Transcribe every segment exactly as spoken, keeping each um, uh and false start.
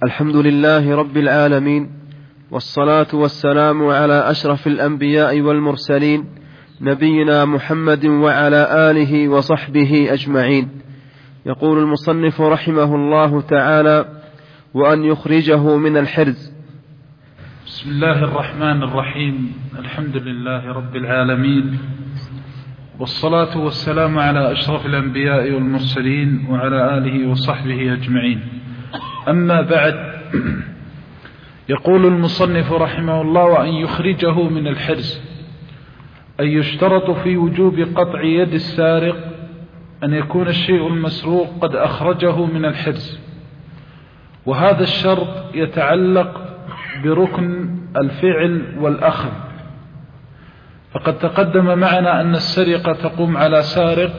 الحمد لله رب العالمين، والصلاة والسلام على أشرف الأنبياء والمرسلين، نبينا محمد وعلى آله وصحبه أجمعين. يقول المصنف رحمه الله تعالى: وأن يخرجه من الحرز. بسم الله الرحمن الرحيم. الحمد لله رب العالمين، والصلاة والسلام على أشرف الأنبياء والمرسلين وعلى آله وصحبه أجمعين. أما بعد، يقول المصنف رحمه الله: وأن يخرجه من الحرز، أي يشترط في وجوب قطع يد السارق أن يكون الشيء المسروق قد أخرجه من الحرز، وهذا الشرط يتعلق بركن الفعل والأخذ. فقد تقدم معنا أن السرقة تقوم على سارق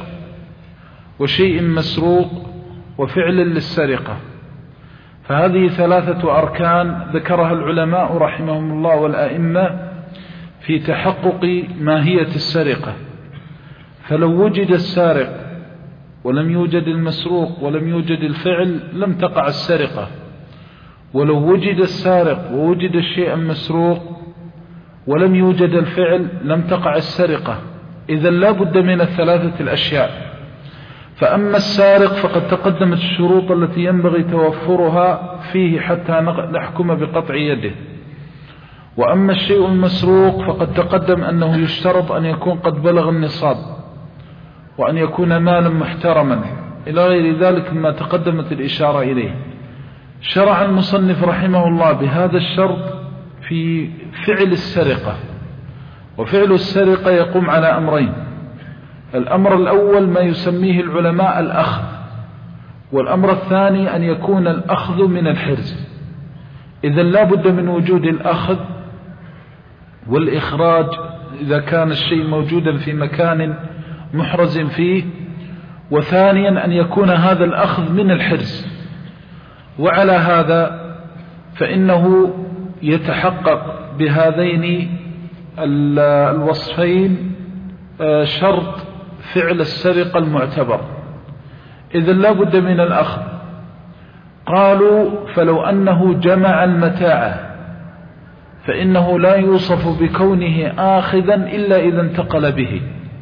وشيء مسروق وفعل للسرقة، فهذه ثلاثة أركان ذكرها العلماء رحمهم الله والأئمة في تحقق ماهية السرقة. فلو وجد السارق ولم يوجد المسروق ولم يوجد الفعل لم تقع السرقة، ولو وجد السارق ووجد الشيء المسروق ولم يوجد الفعل لم تقع السرقة. إذا لا بد من الثلاثة الأشياء. فأما السارق فقد تقدمت الشروط التي ينبغي توفرها فيه حتى نحكم بقطع يده. وأما الشيء المسروق فقد تقدم أنه يشترط أن يكون قد بلغ النصاب، وأن يكون مالا محترما إلى غير ذلك مما تقدمت الإشارة إليه. شرع المصنف رحمه الله بهذا الشرط في فعل السرقة. وفعل السرقة يقوم على أمرين: الأمر الأول ما يسميه العلماء الأخذ، والأمر الثاني أن يكون الأخذ من الحرز. إذا لا بد من وجود الأخذ والإخراج إذا كان الشيء موجودا في مكان محرز فيه، وثانيا أن يكون هذا الأخذ من الحرز. وعلى هذا فإنه يتحقق بهذين الوصفين شرط فعل السرقة المعتبر. إذا لا بد من الأخذ. قالوا: فلو أنه جمع المتاع فإنه لا يوصف بكونه آخذا إلا إذا انتقل به.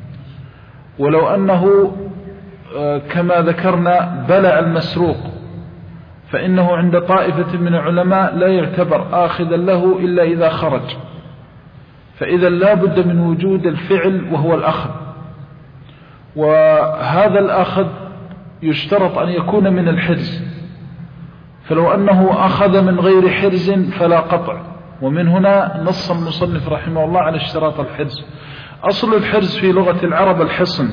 ولو أنه كما ذكرنا بلع المسروق فإنه عند طائفة من العلماء لا يعتبر آخذا له إلا إذا خرج. فإذا لا بد من وجود الفعل وهو الأخذ، وهذا الأخذ يشترط أن يكون من الحرز. فلو أنه أخذ من غير حرز فلا قطع. ومن هنا نص المصنف رحمه الله على اشتراط الحرز. أصل الحرز في لغة العرب الحصن،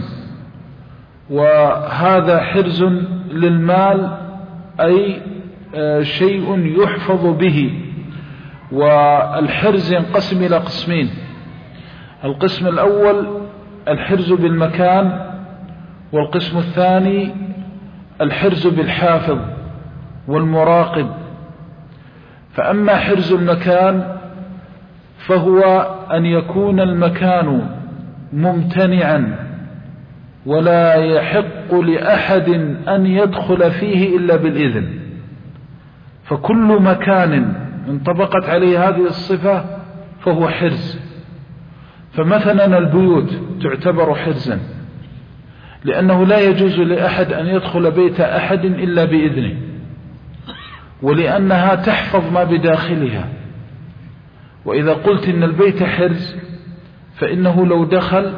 وهذا حرز للمال، أي شيء يحفظ به. والحرز ينقسم إلى قسمين: القسم الأول الحرز بالمكان، والقسم الثاني الحرز بالحافظ والمراقب. فأما حرز المكان فهو أن يكون المكان ممتنعا ولا يحق لأحد أن يدخل فيه إلا بالإذن. فكل مكان انطبقت عليه هذه الصفة فهو حرز. فمثلا البيوت تعتبر حرزا، لأنه لا يجوز لأحد أن يدخل بيت أحد إلا بإذنه، ولأنها تحفظ ما بداخلها. وإذا قلت إن البيت حرز فإنه لو دخل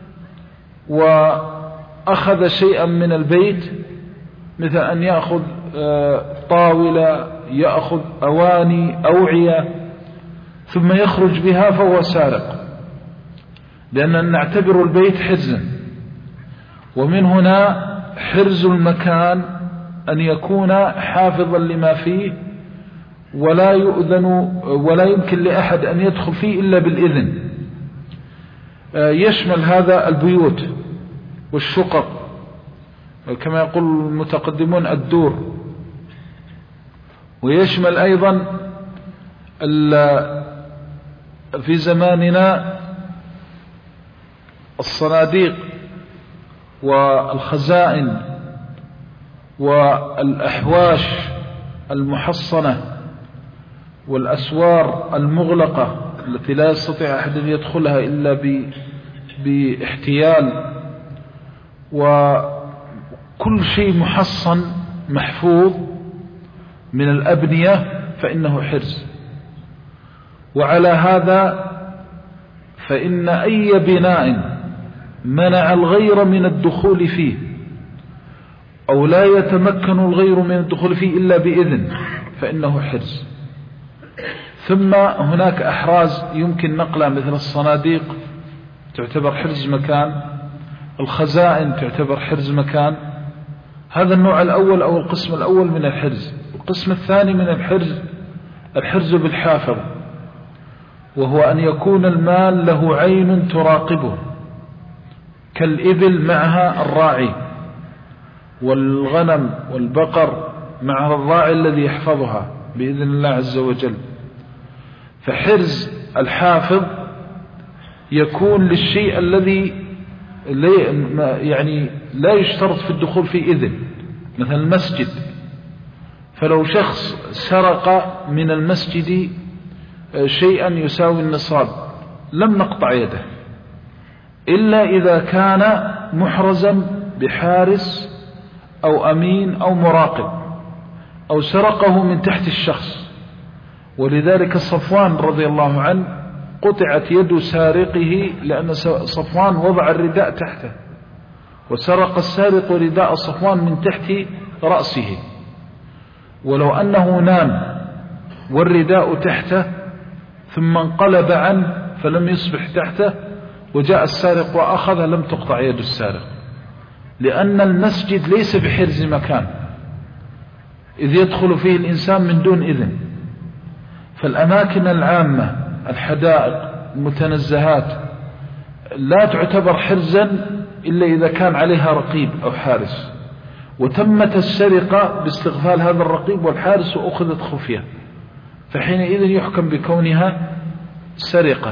وأخذ شيئا من البيت، مثل أن يأخذ طاولة، يأخذ أواني، أوعية، ثم يخرج بها، فهو سارق، لأننا نعتبر البيت حرزا. ومن هنا حرز المكان أن يكون حافظا لما فيه، ولا يؤذن ولا يمكن لأحد أن يدخل فيه إلا بالإذن. يشمل هذا البيوت والشقق، كما يقول المتقدمون الدور. ويشمل أيضا في زماننا الصناديق والخزائن والأحواش المحصنة والأسوار المغلقة التي لا يستطيع أحد أن يدخلها إلا باحتيال، وكل شيء محصن محفوظ من الأبنية فإنه حرز. وعلى هذا فإن أي بناء منع الغير من الدخول فيه أو لا يتمكن الغير من الدخول فيه إلا بإذن فإنه حرز. ثم هناك أحراز يمكن نقلها مثل الصناديق تعتبر حرز مكان، الخزائن تعتبر حرز مكان. هذا النوع الأول أو القسم الأول من الحرز. القسم الثاني من الحرز الحرز بالحافظ، وهو أن يكون المال له عين تراقبه كالإبل معها الراعي، والغنم والبقر معها الراعي الذي يحفظها بإذن الله عز وجل. فحرز الحافظ يكون للشيء الذي يعني لا يشترط في الدخول في إذن، مثل المسجد. فلو شخص سرق من المسجد شيئا يساوي النصاب لم نقطع يده إلا إذا كان محرزا بحارس أو أمين أو مراقب أو سرقه من تحت الشخص. ولذلك صفوان رضي الله عنه قطعت يد سارقه لأن صفوان وضع الرداء تحته، وسرق السارق رداء صفوان من تحت رأسه، ولو أنه نام والرداء تحته ثم انقلب عنه فلم يصبح تحته وجاء السارق وأخذه لم تقطع يد السارق، لأن المسجد ليس بحرز مكان إذ يدخل فيه الإنسان من دون إذن. فالأماكن العامة الحدائق المتنزهات لا تعتبر حرزا إلا إذا كان عليها رقيب أو حارس، وتمت السرقة باستغفال هذا الرقيب والحارس وأخذت خفية، فحينئذ يحكم بكونها سرقة.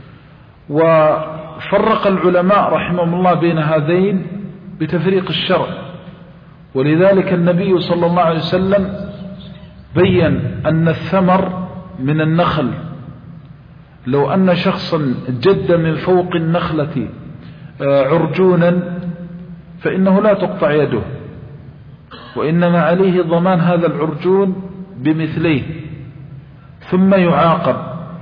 وفرق العلماء رحمهم الله بين هذين بتفريق الشرع، ولذلك النبي صلى الله عليه وسلم بين أن الثمر من النخل لو أن شخصا جد من فوق النخلة عرجونا فإنه لا تقطع يده، وإنما عليه ضمان هذا العرجون بمثليه ثم يعاقب.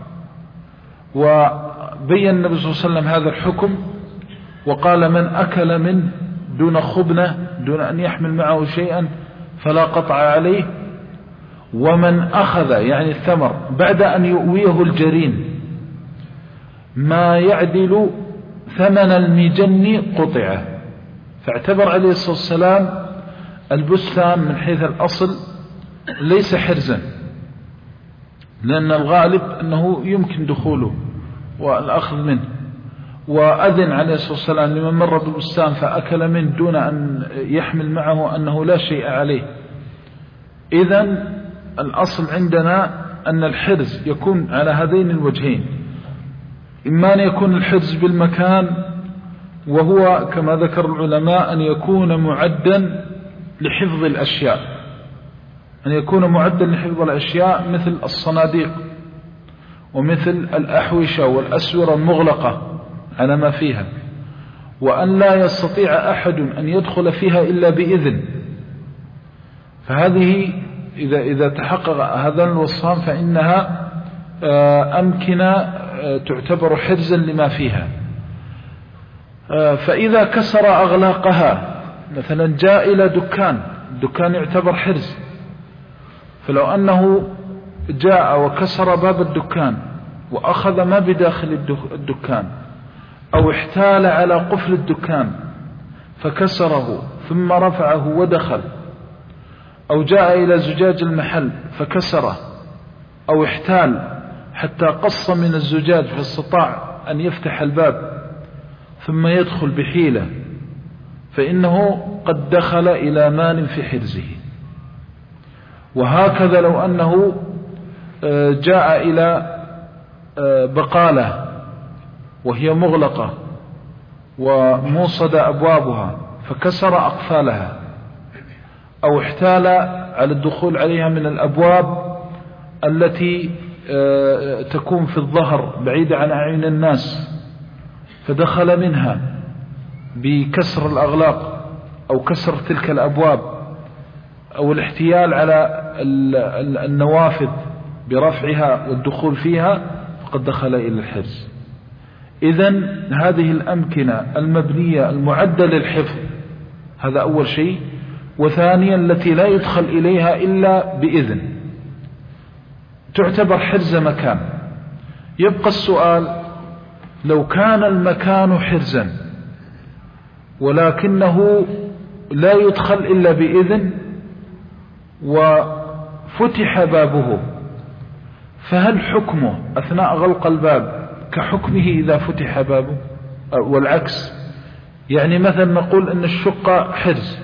وبين النبي صلى الله عليه وسلم هذا الحكم وقال: من أكل منه دون خبنة دون أن يحمل معه شيئا فلا قطع عليه، ومن أخذ يعني الثمر بعد أن يؤويه الجرين ما يعدل ثمن المجن قطعه. فاعتبر عليه الصلاة والسلام البستان من حيث الأصل ليس حرزا، لأن الغالب أنه يمكن دخوله والأخذ منه، وأذن عليه الصلاة والسلام لمن مر بالبستان فأكل منه دون أن يحمل معه أنه لا شيء عليه. إذن الأصل عندنا أن الحرز يكون على هذين الوجهين: إما أن يكون الحرز بالمكان، وهو كما ذكر العلماء أن يكون معدا لحفظ الأشياء، أن يكون معدا لحفظ الأشياء مثل الصناديق ومثل الأحوشة والأسورة المغلقة على ما فيها، وأن لا يستطيع أحد أن يدخل فيها إلا بإذن. فهذه إذا, إذا تحقق هذا الوصفان فإنها أمكنة تعتبر حرزا لما فيها. فإذا كسر أغلاقها، مثلا جاء إلى دكان، الدكان يعتبر حرز، فلو أنه جاء وكسر باب الدكان وأخذ ما بداخل الدكان، أو احتال على قفل الدكان فكسره ثم رفعه ودخل، أو جاء إلى زجاج المحل فكسره، أو احتال حتى قص من الزجاج فاستطاع أن يفتح الباب ثم يدخل بحيلة، فإنه قد دخل إلى مال في حرزه. وهكذا لو أنه جاء إلى بقالة وهي مغلقة وموصد أبوابها فكسر أقفالها، أو احتال على الدخول عليها من الأبواب التي تكون في الظهر بعيدة عن أعين الناس، فدخل منها بكسر الأغلاق أو كسر تلك الأبواب أو الاحتيال على النوافذ برفعها والدخول فيها، فقد دخل إلى الحرز. إذن هذه الأمكنة المبنية المعدة للحفظ، هذا أول شيء. وثانيا التي لا يدخل إليها إلا بإذن، تعتبر حرز مكان. يبقى السؤال: لو كان المكان حرزا ولكنه لا يدخل إلا بإذن وفتح بابه، فهل حكمه أثناء غلق الباب كحكمه إذا فتح بابه والعكس؟ يعني مثلا نقول أن الشقة حرز،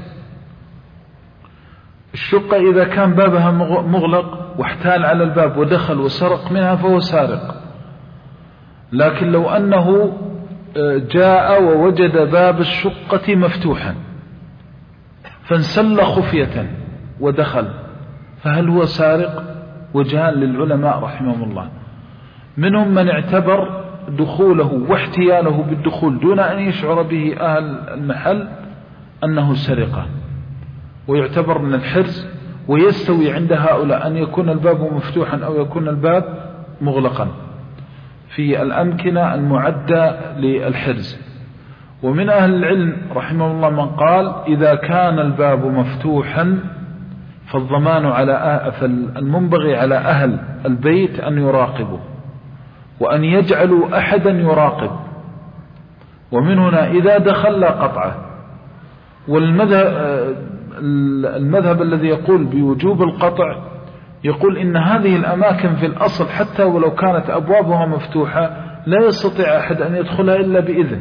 الشقة إذا كان بابها مغلق واحتال على الباب ودخل وسرق منها فهو سارق. لكن لو أنه جاء ووجد باب الشقة مفتوحا فانسل خفية ودخل، فهل هو سارق؟ وجهان للعلماء رحمهم الله. منهم من اعتبر دخوله واحتياله بالدخول دون أن يشعر به أهل المحل أنه سرقة ويعتبر من الحرز، ويستوي عند هؤلاء أن يكون الباب مفتوحا أو يكون الباب مغلقا في الأمكنة المعدة للحرز. ومن أهل العلم رحمه الله من قال: إذا كان الباب مفتوحا فالضمان على فالمنبغي على أهل البيت أن يراقبوا وأن يجعلوا أحدا يراقب. ومن هنا إذا دخل لا قطعه. والمذهب المذهب الذي يقول بوجوب القطع يقول إن هذه الأماكن في الأصل حتى ولو كانت أبوابها مفتوحة لا يستطيع أحد أن يدخلها إلا بإذن،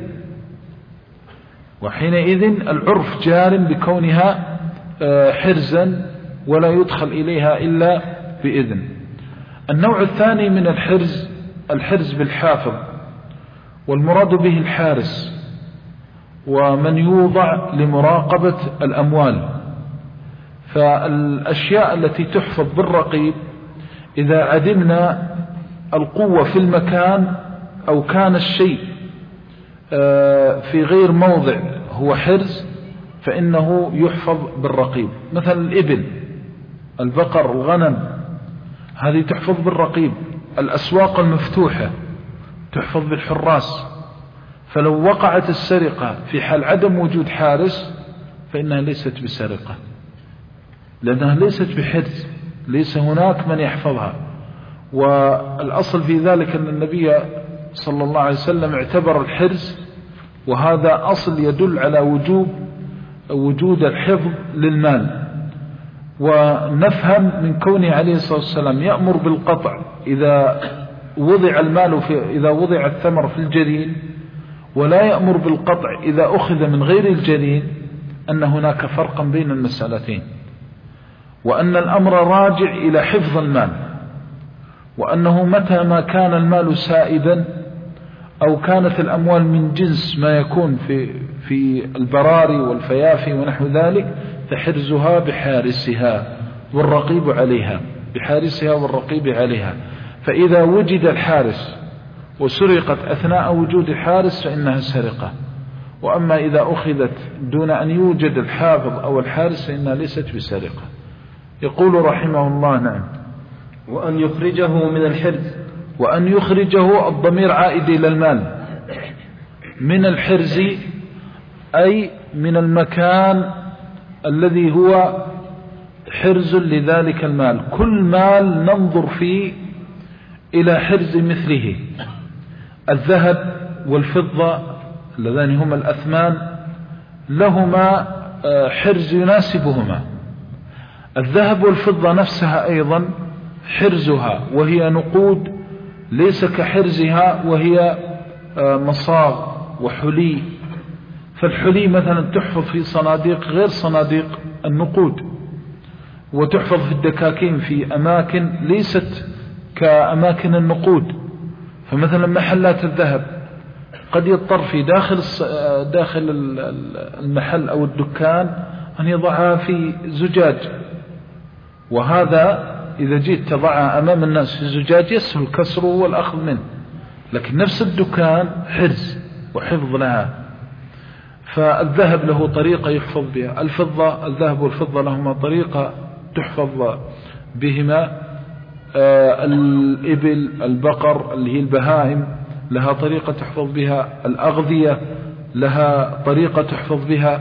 وحينئذ العرف جار بكونها حرزا ولا يدخل إليها إلا بإذن. النوع الثاني من الحرز الحرز بالحافظ، والمراد به الحارس ومن يوضع لمراقبة الأموال. فالأشياء التي تحفظ بالرقيب إذا عدمنا القوة في المكان أو كان الشيء في غير موضع هو حرز فإنه يحفظ بالرقيب. مثلا الإبل، البقر، الغنم، هذه تحفظ بالرقيب. الأسواق المفتوحة تحفظ بالحراس. فلو وقعت السرقة في حال عدم وجود حارس فإنها ليست بسرقة، لأنها ليست بحرز، ليس هناك من يحفظها. والأصل في ذلك أن النبي صلى الله عليه وسلم اعتبر الحرز، وهذا أصل يدل على وجوب وجود الحفظ للمال. ونفهم من كونه عليه الصلاة والسلام يأمر بالقطع إذا وضع المال في إذا وضع الثمر في الجنين، ولا يأمر بالقطع إذا أخذ من غير الجنين، أن هناك فرقا بين المسألتين، وأن الأمر راجع إلى حفظ المال، وأنه متى ما كان المال سائبا أو كانت الأموال من جنس ما يكون في في البراري والفيافي ونحو ذلك فحرزها بحارسها والرقيب عليها، بحارسها والرقيب عليها. فإذا وجد الحارس وسرقت أثناء وجود الحارس فإنها سرقة. وأما إذا أخذت دون أن يوجد الحافظ أو الحارس فإنها ليست بسرقة. يقول رحمه الله: نعم. وأن يخرجه من الحرز. وأن يخرجه الضمير عائد إلى المال من الحرز، أي من المكان الذي هو حرز لذلك المال. كل مال ننظر فيه إلى حرز مثله. الذهب والفضة اللذان هما الأثمان لهما حرز يناسبهما. الذهب والفضة نفسها أيضا حرزها وهي نقود ليس كحرزها وهي مصاغ وحلي. فالحلي مثلا تحفظ في صناديق غير صناديق النقود، وتحفظ في الدكاكين في أماكن ليست كأماكن النقود. فمثلا محلات الذهب قد يضطر في داخل داخل المحل أو الدكان أن يضعها في زجاج وهذا إذا جيت تضعها أمام الناس في زجاج يسهل كسره والأخذ منه، لكن نفس الدكان حرز وحفظ لها. فالذهب له طريقة يحفظ بها، الفضة الذهب والفضة لهما طريقة تحفظ بهما، آه الإبل البقر اللي هي البهائم لها طريقة تحفظ بها، الأغذية لها طريقة تحفظ بها،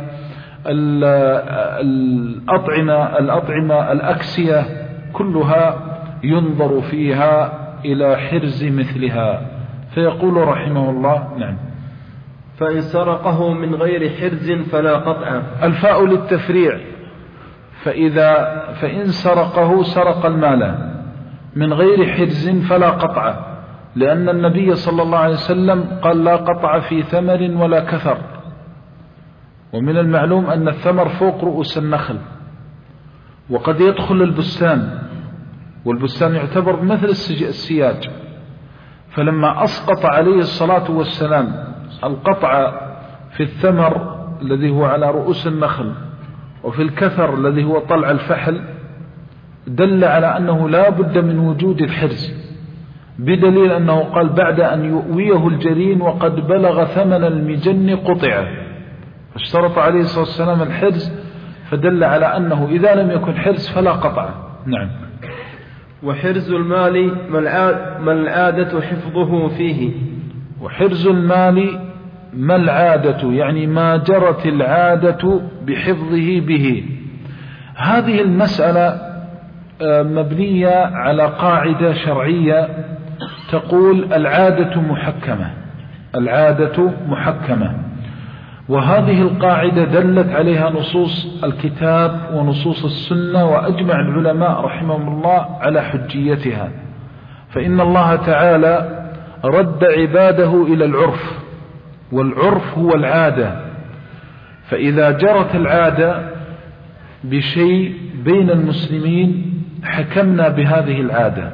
الأطعمة الأطعمة الأكسية كلها ينظر فيها إلى حرز مثلها. فيقول رحمه الله: نعم. فإن سرقه من غير حرز فلا قطع. الفاء للتفريع، فإذا فإن سرقه سرق المال من غير حرز فلا قطع، لأن النبي صلى الله عليه وسلم قال: لا قطع في ثمر ولا كثر. ومن المعلوم أن الثمر فوق رؤوس النخل، وقد يدخل البستان، والبستان يعتبر مثل السياج. فلما أسقط عليه الصلاة والسلام القطع في الثمر الذي هو على رؤوس النخل وفي الكثر الذي هو طلع الفحل، دل على أنه لا بد من وجود الحرز، بدليل أنه قال: بعد أن يؤويه الجرين وقد بلغ ثمن المجن قطع. فاشترط عليه الصلاة والسلام الحرز، فدل على أنه إذا لم يكن حرز فلا قطع. نعم. وحرز المال ما العادة حفظه فيه. وحرز المال ما العادة، يعني ما جرت العادة بحفظه به. هذه المسألة مبنية على قاعدة شرعية تقول: العادة محكمة، العادة محكمة. وهذه القاعدة دلت عليها نصوص الكتاب ونصوص السنة، وأجمع العلماء رحمهم الله على حجيتها. فإن الله تعالى رد عباده إلى العرف، والعرف هو العادة. فإذا جرت العادة بشيء بين المسلمين حكمنا بهذه العادة.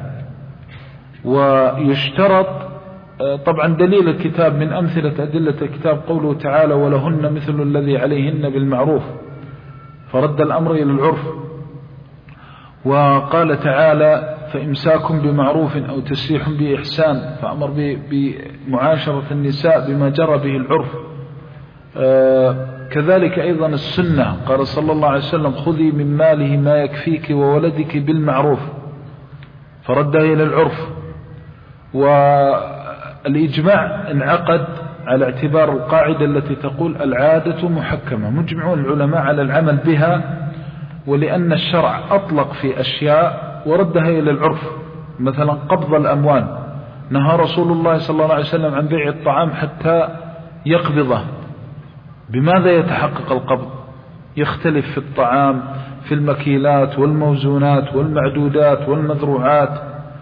ويشترط طبعا دليل الكتاب من أمثلة أدلة الكتاب قوله تعالى: ولهن مثل الذي عليهن بالمعروف، فرد الأمر إلى العرف. وقال تعالى: فإمساكم بمعروف أو تسريح بإحسان، فأمر بمعاشرة النساء بما جرى به العرف. آه كذلك أيضا السنة، قال صلى الله عليه وسلم: خذي من ماله ما يكفيك وولدك بالمعروف، فردها إلى العرف. والإجماع انعقد على اعتبار القاعدة التي تقول: العادة محكمة، مجمع العلماء على العمل بها. ولأن الشرع أطلق في أشياء وردها إلى العرف، مثلا قبض الأموال، نهى رسول الله صلى الله عليه وسلم عن بيع الطعام حتى يقبضه. بماذا يتحقق القبض؟ يختلف في الطعام، في المكيلات والموزونات والمعدودات والمذروعات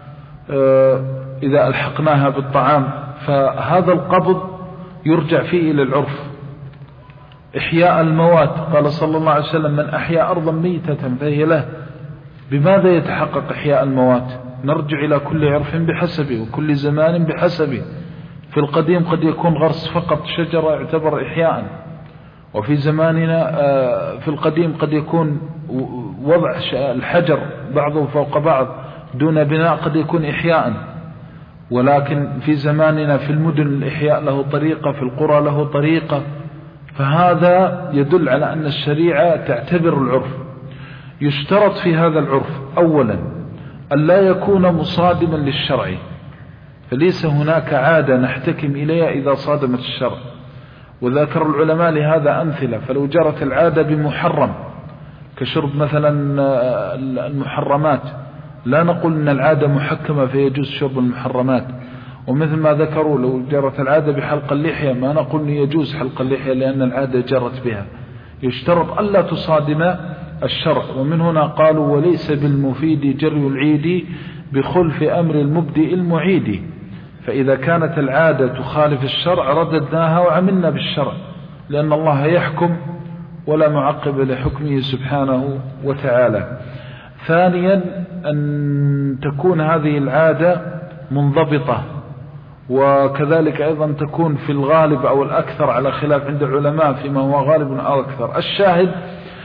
إذا ألحقناها بالطعام، فهذا القبض يرجع فيه إلى العرف. إحياء الموات، قال صلى الله عليه وسلم: من أحيا أرضا ميتة فهي له. بماذا يتحقق إحياء الموات؟ نرجع إلى كل عرف بحسبه وكل زمان بحسبه. في القديم قد يكون غرس فقط شجرة يعتبر إحياء، وفي زماننا في القديم قد يكون وضع الحجر بعضه فوق بعض دون بناء قد يكون إحياء. ولكن في زماننا في المدن الإحياء له طريقة، في القرى له طريقة. فهذا يدل على أن الشريعة تعتبر العرف. يشترط في هذا العرف أولا أن لا يكون مصادما للشرع، فليس هناك عادة نحتكم إليها إذا صادمت الشرع. وذكر العلماء لهذا أمثلة. فلو جرت العادة بمحرم كشرب مثلا المحرمات، لا نقول أن العادة محكمة فيجوز شرب المحرمات. ومثل ما ذكروا لو جرت العادة بحلق اللحية، ما نقول أن يجوز حلق اللحية لأن العادة جرت بها. يشترط ألا تصادم الشرع. ومن هنا قالوا: وليس بالمفيد جري العيد بخلف أمر المبدئ المعيد. فإذا كانت العادة تخالف الشرع رددناها وعملنا بالشرع، لأن الله يحكم ولا معقب لحكمه سبحانه وتعالى. ثانيا أن تكون هذه العادة منضبطة، وكذلك أيضا تكون في الغالب أو الأكثر على خلاف عند العلماء فيما هو غالب أو أكثر. الشاهد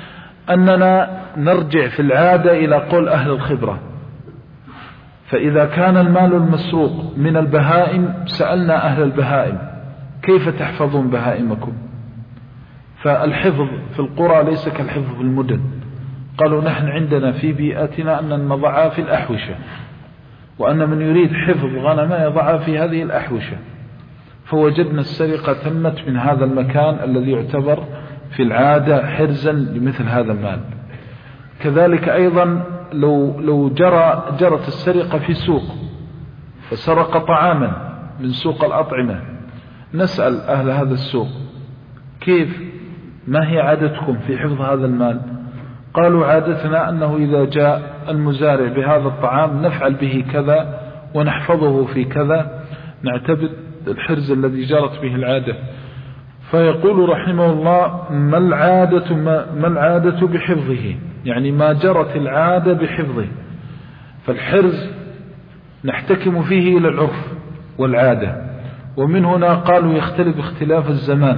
أننا نرجع في العادة إلى قول أهل الخبرة. فإذا كان المال المسروق من البهائم سألنا أهل البهائم كيف تحفظون بهائمكم؟ فالحفظ في القرى ليس كالحفظ في المدن. قالوا نحن عندنا في بيئتنا أن نضعها في الأحوشة، وأن من يريد حفظ غنم يضعها في هذه الأحوشة. فوجدنا السرقة تمت من هذا المكان الذي يعتبر في العادة حرزا لمثل هذا المال. كذلك أيضا لو, لو جرى جرت السرقة في سوق فسرق طعاما من سوق الأطعمة، نسأل أهل هذا السوق كيف ما هي عادتكم في حفظ هذا المال؟ قالوا عادتنا أنه إذا جاء المزارع بهذا الطعام نفعل به كذا ونحفظه في كذا، نعتبر الحرز الذي جرت به العادة. فيقول رحمه الله ما العادة, ما العادة بحفظه، يعني ما جرت العادة بحفظه. فالحرز نحتكم فيه إلى العرف والعادة، ومن هنا قالوا يختلف اختلاف الزمان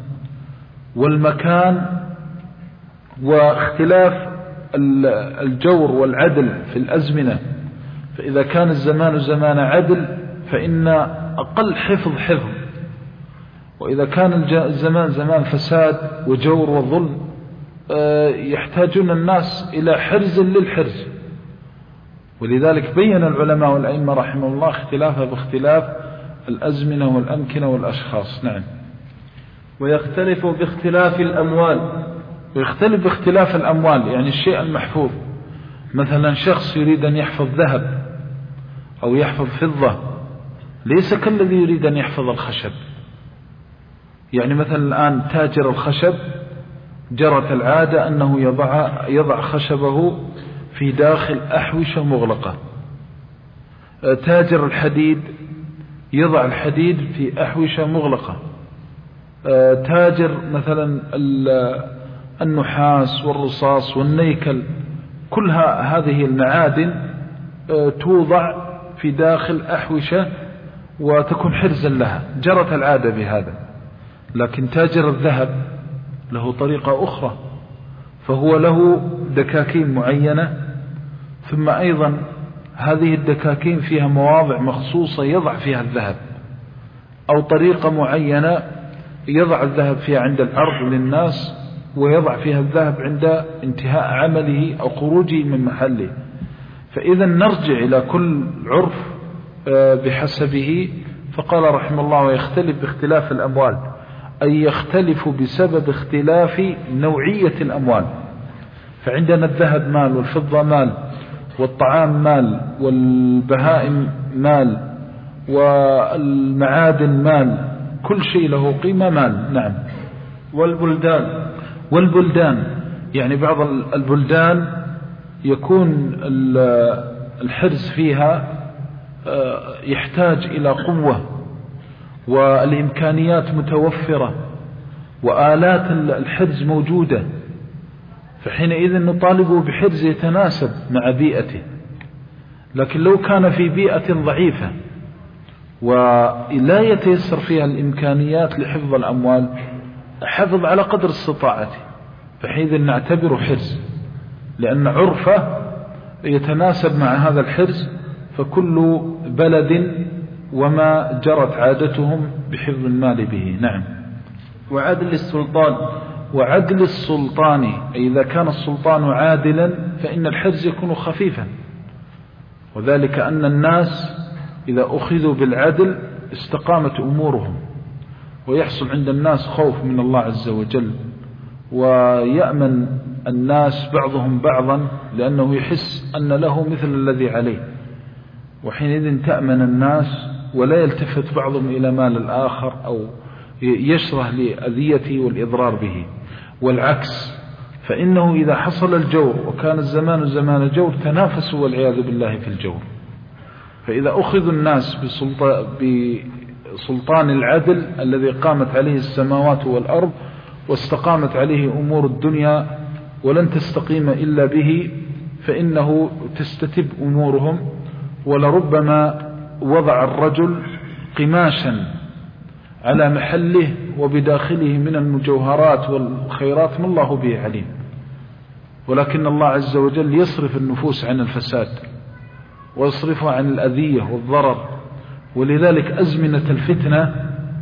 والمكان واختلاف الجور والعدل في الأزمنة. فإذا كان الزمان زمان عدل فإن أقل حفظ حفظ، وإذا كان الزمان زمان فساد وجور وظلم يحتاجون الناس إلى حرز للحرز. ولذلك بين العلماء والأئمة رحمه الله اختلافها باختلاف الأزمنة والأمكنة والأشخاص. نعم. ويختلف باختلاف الأموال. ويختلف باختلاف الأموال، يعني الشيء المحفوظ. مثلا شخص يريد أن يحفظ ذهب أو يحفظ فضة ليس كالذي يريد أن يحفظ الخشب. يعني مثلا الآن تاجر الخشب جرت العادة أنه يضع, يضع خشبه في داخل أحوشة مغلقة. تاجر الحديد يضع الحديد في أحوشة مغلقة. تاجر مثلا النحاس والرصاص والنيكل، كلها هذه المعادن توضع في داخل أحوشة وتكون حرزا لها، جرت العادة بهذا. لكن تاجر الذهب له طريقة أخرى، فهو له دكاكين معينة، ثم أيضا هذه الدكاكين فيها مواضع مخصوصة يضع فيها الذهب، أو طريقة معينة يضع الذهب فيها عند العرض للناس، ويضع فيها الذهب عند انتهاء عمله أو خروجه من محله. فإذا نرجع إلى كل عرف بحسبه. فقال رحمه الله ويختلف باختلاف الأموال، أي يختلف بسبب اختلاف نوعية الأموال. فعندنا الذهب مال، والفضة مال، والطعام مال، والبهائم مال، والمعادن مال، كل شيء له قيمة مال. نعم. والبلدان. والبلدان يعني بعض البلدان يكون الحرز فيها يحتاج إلى قوة والإمكانيات متوفرة وآلات الحرز موجودة، فحينئذ نطالبه بحرز يتناسب مع بيئته. لكن لو كان في بيئة ضعيفة ولا يتيسر فيها الإمكانيات لحفظ الأموال، حفظ على قدر استطاعته، فحينئذ نعتبره حرز، لأن عرفه يتناسب مع هذا الحرز. فكل بلد وما جرت عادتهم بحفظ المال به. نعم. وعدل السلطان. وعدل السلطان، أي إذا كان السلطان عادلا فإن الحرز يكون خفيفا، وذلك أن الناس إذا أخذوا بالعدل استقامت أمورهم، ويحصل عند الناس خوف من الله عز وجل، ويأمن الناس بعضهم بعضا لأنه يحس أن له مثل الذي عليه، وحينئذ تأمن الناس ولا يلتفت بعضهم إلى مال الآخر أو يشره لأذيته والإضرار به. والعكس، فإنه إذا حصل الجور وكان الزمان زمان جور تنافسوا والعياذ بالله في الجور. فإذا أخذ الناس بسلطان العدل الذي قامت عليه السماوات والأرض واستقامت عليه أمور الدنيا ولن تستقيم إلا به، فإنه تستتب أمورهم. ولربما وضع الرجل قماشا على محله وبداخله من المجوهرات والخيرات ما الله به عليم، ولكن الله عز وجل يصرف النفوس عن الفساد ويصرفها عن الأذية والضرر. ولذلك أزمنة الفتنة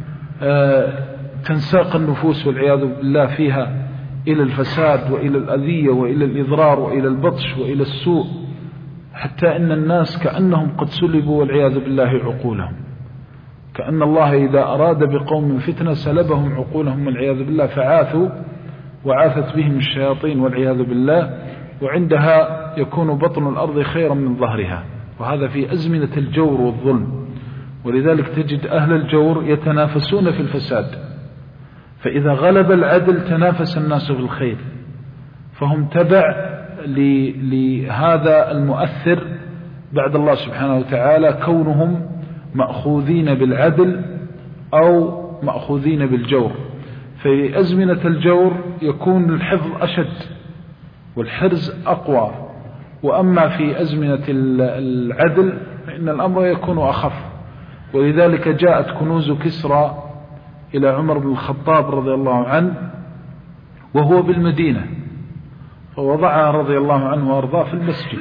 تنساق النفوس والعياذ بالله فيها إلى الفساد وإلى الأذية وإلى الإضرار وإلى البطش وإلى السوء، حتى إن الناس كأنهم قد سلبوا والعياذ بالله عقولهم، كأن الله إذا أراد بقوم فتنة سلبهم عقولهم والعياذ بالله، فعاثوا وعاثت بهم الشياطين والعياذ بالله، وعندها يكون بطن الأرض خيرا من ظهرها. وهذا في أزمنة الجور والظلم. ولذلك تجد أهل الجور يتنافسون في الفساد، فإذا غلب العدل تنافس الناس في الخير، فهم تبع لهذا المؤثر بعد الله سبحانه وتعالى، كونهم مأخوذين بالعدل أو مأخوذين بالجور. في أزمنة الجور يكون الحفظ أشد والحرز أقوى، وأما في أزمنة العدل فإن الأمر يكون أخف. ولذلك جاءت كنوز كسرى إلى عمر بن الخطاب رضي الله عنه وهو بالمدينة، فوضعها رضي الله عنه وأرضاه في المسجد،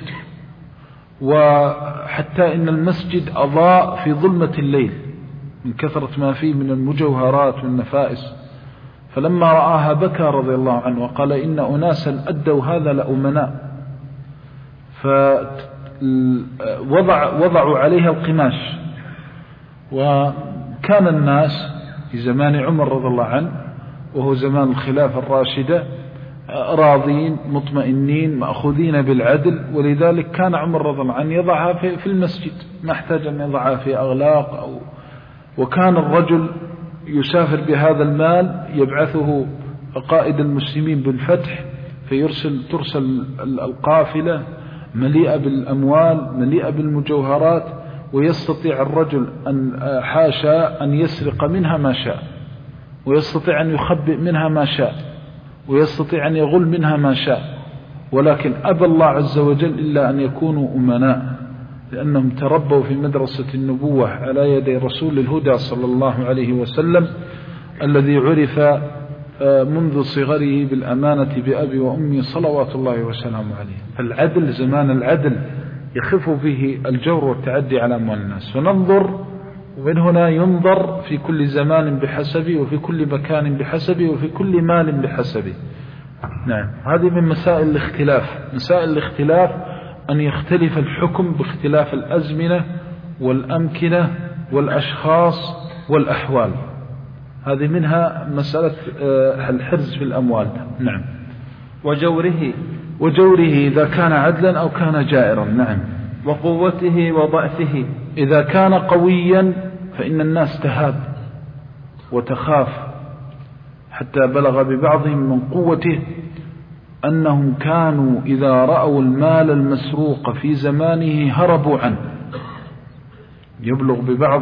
وحتى إن المسجد أضاء في ظلمة الليل من كثرة ما فيه من المجوهرات والنفائس. فلما رآها بكى رضي الله عنه وقال إن أناسا أدوا هذا لأمناء، فوضع وضعوا عليها القماش. وكان الناس في زمان عمر رضي الله عنه وهو زمان الخلافة الراشدة راضين مطمئنين مأخوذين بالعدل، ولذلك كان عمر رضي الله عنه يضعها في المسجد، ما احتاج أن يضعها في أغلاق أو. وكان الرجل يسافر بهذا المال يبعثه قائد المسلمين بالفتح، فيرسل ترسل القافلة مليئة بالأموال مليئة بالمجوهرات، ويستطيع الرجل أن حاشا أن يسرق منها ما شاء، ويستطيع أن يخبئ منها ما شاء، ويستطيع أن يغل منها ما شاء، ولكن أبى الله عز وجل إلا أن يكونوا أمناء، لأنهم تربوا في مدرسة النبوة على يدي رسول الهدى صلى الله عليه وسلم، الذي عرف منذ صغره بالأمانة بأبي وأمي صلوات الله وسلامه عليه. فالعدل زمان العدل يخف فيه الجور والتعدي على أموال الناس. فننظر، ومن هنا ينظر في كل زمان بحسبه، وفي كل مكان بحسبه، وفي كل مال بحسبه. نعم، هذه من مسائل الاختلاف. مسائل الاختلاف أن يختلف الحكم باختلاف الأزمنة والأمكنة والأشخاص والأحوال. هذه منها مسألة الحرز في الأموال. نعم. وجوره وجوره إذا كان عدلا أو كان جائرا. نعم. وقوته وضعفه إذا كان قويا فإن الناس تهاب وتخاف، حتى بلغ ببعضهم من قوته أنهم كانوا إذا رأوا المال المسروق في زمانه هربوا عنه. يبلغ ببعض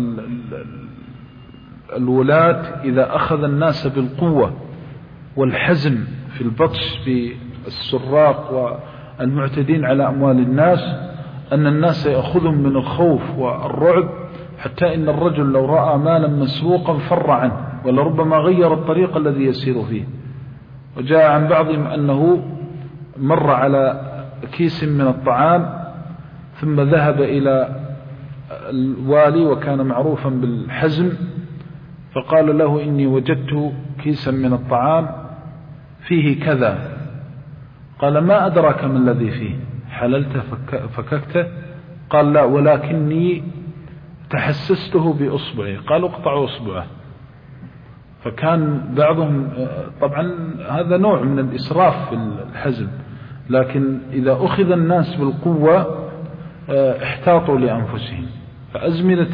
الولاة إذا أخذ الناس بالقوة والحزم في البطش بالسراق والمعتدين على أموال الناس، أن الناس يأخذهم من الخوف والرعب، حتى إن الرجل لو رأى مالا مسروقا فر عنه، ولربما غير الطريق الذي يسير فيه. وجاء عن بعضهم أنه مر على كيس من الطعام ثم ذهب إلى الوالي وكان معروفا بالحزم، فقال له إني وجدت كيسا من الطعام فيه كذا. قال ما أدراك ما الذي فيه؟ حللت فككته؟ قال لا، ولكني تحسسته بأصبعي. قال اقطعوا أصبعه. فكان بعضهم، طبعا هذا نوع من الإسراف في الحزم، لكن إذا أخذ الناس بالقوة احتاطوا لأنفسهم. فأزمنة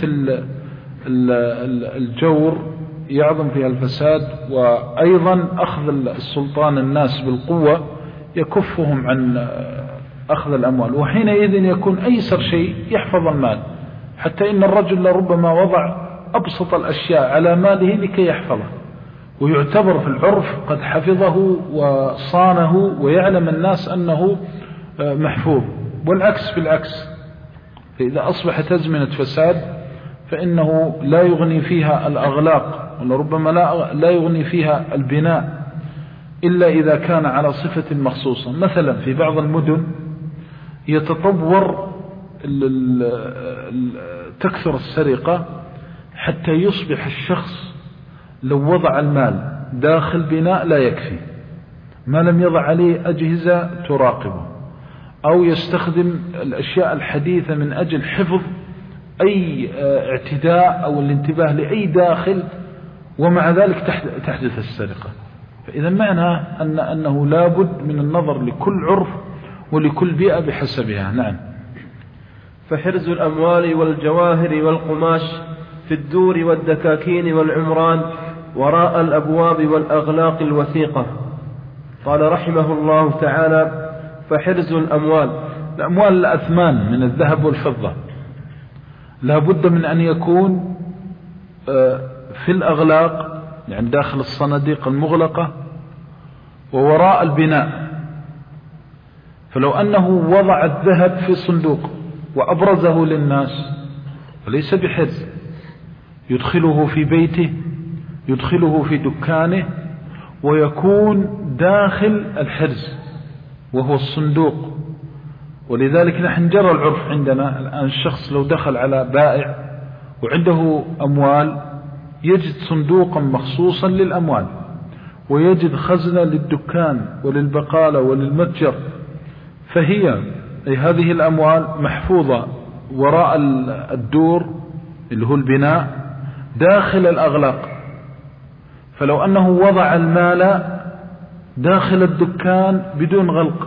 الجور يعظم فيها الفساد، وأيضا أخذ السلطان الناس بالقوة يكفهم عن أخذ الأموال، وحينئذ يكون أيسر شيء يحفظ المال، حتى إن الرجل لربما وضع أبسط الأشياء على ماله لكي يحفظه، ويعتبر في العرف قد حفظه وصانه ويعلم الناس أنه محفوظ. والعكس بالعكس، فإذا أصبحت أزمنة فساد فإنه لا يغني فيها الأغلاق، ولربما لا, لا يغني فيها البناء، إلا إذا كان على صفة مخصوصة. مثلا في بعض المدن يتطور تكثر السرقة حتى يصبح الشخص لو وضع المال داخل بناء لا يكفي، ما لم يضع عليه أجهزة تراقبه، أو يستخدم الأشياء الحديثة من أجل حفظ أي اعتداء أو الانتباه لأي داخل، ومع ذلك تحدث السرقة. فإذا معنى أن أنه لابد من النظر لكل عرف ولكل بيئة بحسبها. نعم. فحرز الأموال والجواهر والقماش في الدور والدكاكين والعمران وراء الأبواب والأغلاق الوثيقة. قال رحمه الله تعالى: فحرز الأموال، الأموال الأثمان من الذهب والفضة لا بد من أن يكون في الأغلاق، يعني داخل الصناديق المغلقة ووراء البناء. فلو أنه وضع الذهب في صندوق وأبرزه للناس فليس بحرز، يدخله في بيته، يدخله في دكانه، ويكون داخل الحرز وهو الصندوق. ولذلك نحن جرى العرف عندنا الآن، الشخص لو دخل على بائع وعنده أموال يجد صندوقا مخصوصا للأموال، ويجد خزنة للدكان وللبقالة وللمتجر، فهي أي هذه الأموال محفوظة وراء الدور اللي هو البناء داخل الأغلاق. فلو أنه وضع المال داخل الدكان بدون غلق،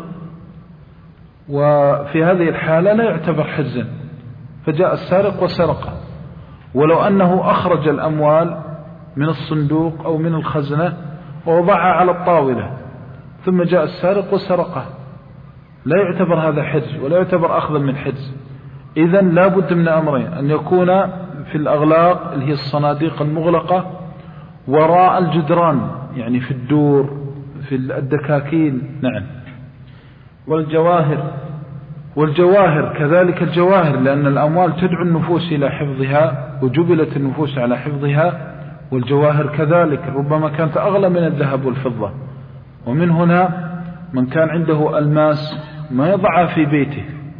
وفي هذه الحالة لا يعتبر حرزا، فجاء السارق وسرقه. ولو أنه أخرج الأموال من الصندوق أو من الخزنة ووضعها على الطاولة ثم جاء السارق وسرقه، لا يعتبر هذا حرز ولا يعتبر أخذا من حرز. إذن لا بد من أمرين: أن يكون في الأغلاق اللي هي الصناديق المغلقة وراء الجدران، يعني في الدور، في الدكاكين. نعم. والجواهر، والجواهر كذلك الجواهر، لأن الأموال تدعو النفوس إلى حفظها وجبلت النفوس على حفظها. والجواهر كذلك ربما كانت أغلى من الذهب والفضة. ومن هنا من كان عنده ألماس ما يضعها في بيته،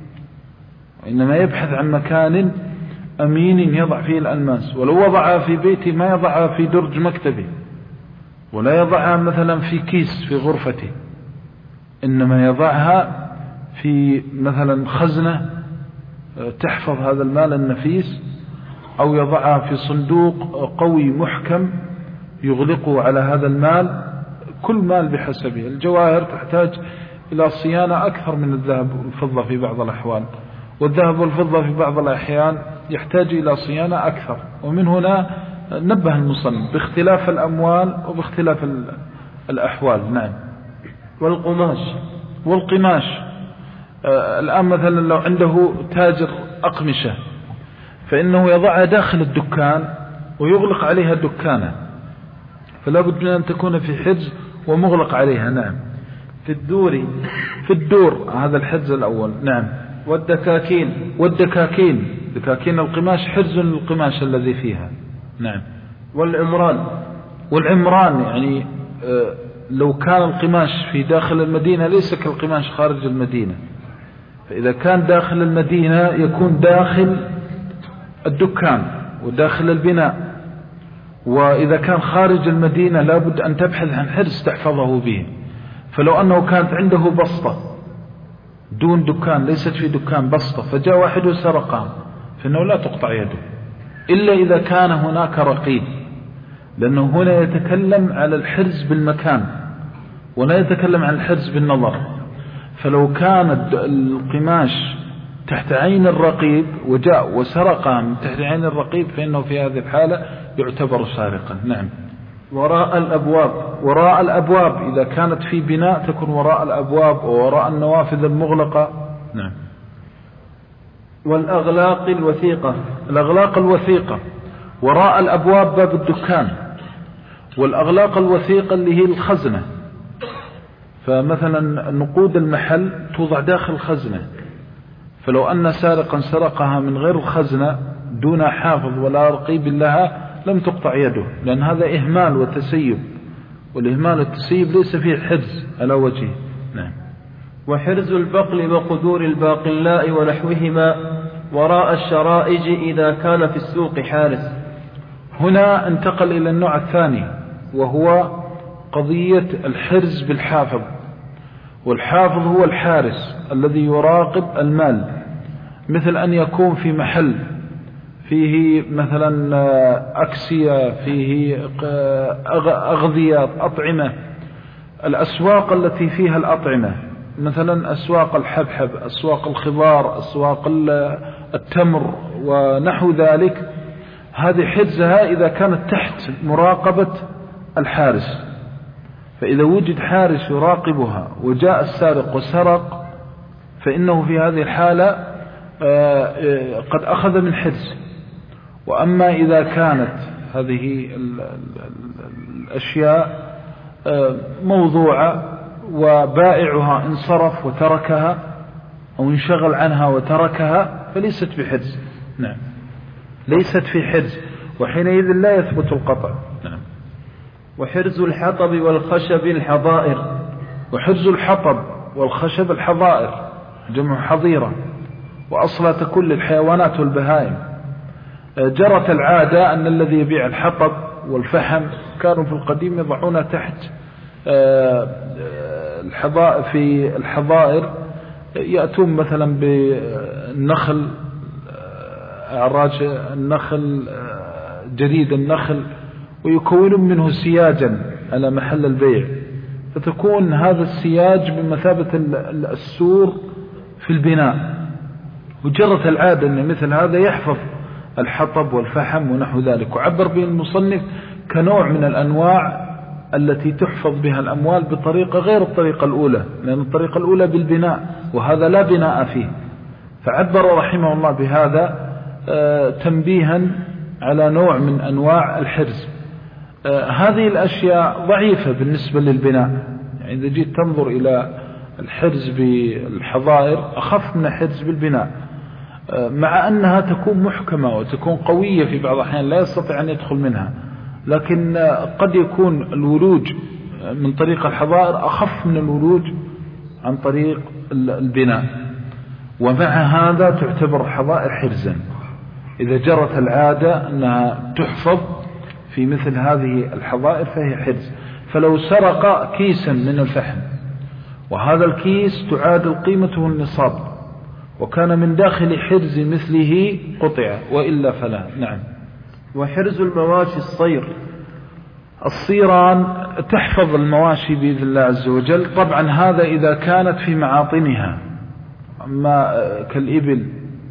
وإنما يبحث عن مكان أمين يضع فيه الألماس، ولو وضعها في بيته ما يضعها في درج مكتبه، ولا يضعها مثلا في كيس في غرفته، إنما يضعها في مثلا خزنة تحفظ هذا المال النفيس، أو يضعها في صندوق قوي محكم يغلقه على هذا المال. كل مال بحسبه. الجواهر تحتاج إلى صيانة أكثر من الذهب والفضة في بعض الأحوال، والذهب والفضة في بعض الأحيان يحتاج إلى صيانة أكثر. ومن هنا نبه المصنف باختلاف الأموال وباختلاف الأحوال. نعم. والقماش، والقماش آه الآن مثلا لو عنده تاجر أقمشة فإنه يضعها داخل الدكان ويغلق عليها دكانه، فلا بد من أن تكون في حرز ومغلق عليها. نعم. في الدور، في الدور هذا الحرز الأول. نعم. والدكاكين، والدكاكين دكاكين القماش حرز للقماش الذي فيها. نعم. والعمران، والعمران يعني آه لو كان القماش في داخل المدينة ليس كالقماش خارج المدينة، فإذا كان داخل المدينة يكون داخل الدكان وداخل البناء، وإذا كان خارج المدينة لابد أن تبحث عن حرز تحفظه به. فلو أنه كانت عنده بسطة دون دكان، ليست في دكان، بسطة، فجاء واحد وسرقها، فإنه لا تقطع يده إلا إذا كان هناك رقيب، لأنه هنا يتكلم على الحرز بالمكان ولا يتكلم عن الحرز بالنظر. فلو كان القماش تحت عين الرقيب وجاء وسرقها من تحت عين الرقيب فإنه في هذه الحالة يعتبر سارقا. نعم. وراء الأبواب، وراء الأبواب إذا كانت في بناء تكون وراء الأبواب ووراء النوافذ المغلقة. نعم. والأغلاق الوثيقة، الأغلاق الوثيقة وراء الأبواب باب الدكان، والأغلاق الوثيقة اللي هي الخزنة. فمثلا نقود المحل توضع داخل الخزنة، فلو أن سارقا سرقها من غير الخزنة دون حافظ ولا رقيب لها لم تقطع يده، لأن هذا إهمال وتسيب والإهمال التسيب ليس فيه حرز على وجهه. نعم. وحرز البقل وقدور الباقلاء ونحوهما وراء الشرائج إذا كان في السوق حارس. هنا انتقل إلى النوع الثاني وهو قضية الحرز بالحافظ. والحافظ هو الحارس الذي يراقب المال، مثل أن يكون في محل فيه مثلا أكسية، فيه أغذية، أطعمة، الأسواق التي فيها الأطعمة، مثلا أسواق الحبحب، أسواق الخضار، أسواق التمر ونحو ذلك، هذه حرزها إذا كانت تحت مراقبة الحارس. فإذا وجد حارس يراقبها وجاء السارق وسرق فإنه في هذه الحالة قد أخذ من حرز. وأما إذا كانت هذه الأشياء موضوعة وبائعها انصرف وتركها أو انشغل عنها وتركها فليست بحرز. نعم، ليست في حرز، وحينئذ لا يثبت القطع. نعم. وحرز الحطب والخشب الحظائر. وحرز الحطب والخشب الحظائر جمع حظيرة، وأصلا تكون للحيوانات والبهائم. جرت العادة أن الذي يبيع الحطب والفحم كانوا في القديم يضعون تحت الحظائر، في الحظائر يأتون مثلا بالنخل، أعراج النخل، جريد النخل، ويكونون منه سياجا على محل البيع، فتكون هذا السياج بمثابة السور في البناء. وجرت العادة أن مثل هذا يحفظ الحطب والفحم ونحو ذلك، وعبر به المصنف كنوع من الأنواع التي تحفظ بها الأموال بطريقة غير الطريقة الأولى، لأن الطريقة الأولى بالبناء وهذا لا بناء فيه، فعبر رحمه الله بهذا تنبيها على نوع من أنواع الحرز. هذه الأشياء ضعيفة بالنسبة للبناء، يعني إذا جيت تنظر إلى الحرز بالحظائر أخف من الحرز بالبناء، مع أنها تكون محكمة وتكون قوية في بعض الأحيان لا يستطيع أن يدخل منها، لكن قد يكون الولوج من طريق الحظائر أخف من الولوج عن طريق البناء، ومع هذا تعتبر الحظائر حرزا إذا جرت العادة أنها تحفظ في مثل هذه الحظائر فهي حرز. فلو سرق كيسا من الفحم وهذا الكيس تعادل قيمته النصاب وكان من داخل حرز مثله قطع، وإلا فلا. نعم. وحرز المواشي الصير. الصيران تحفظ المواشي بإذن الله عز وجل، طبعا هذا إذا كانت في معاطنها، أما كالإبل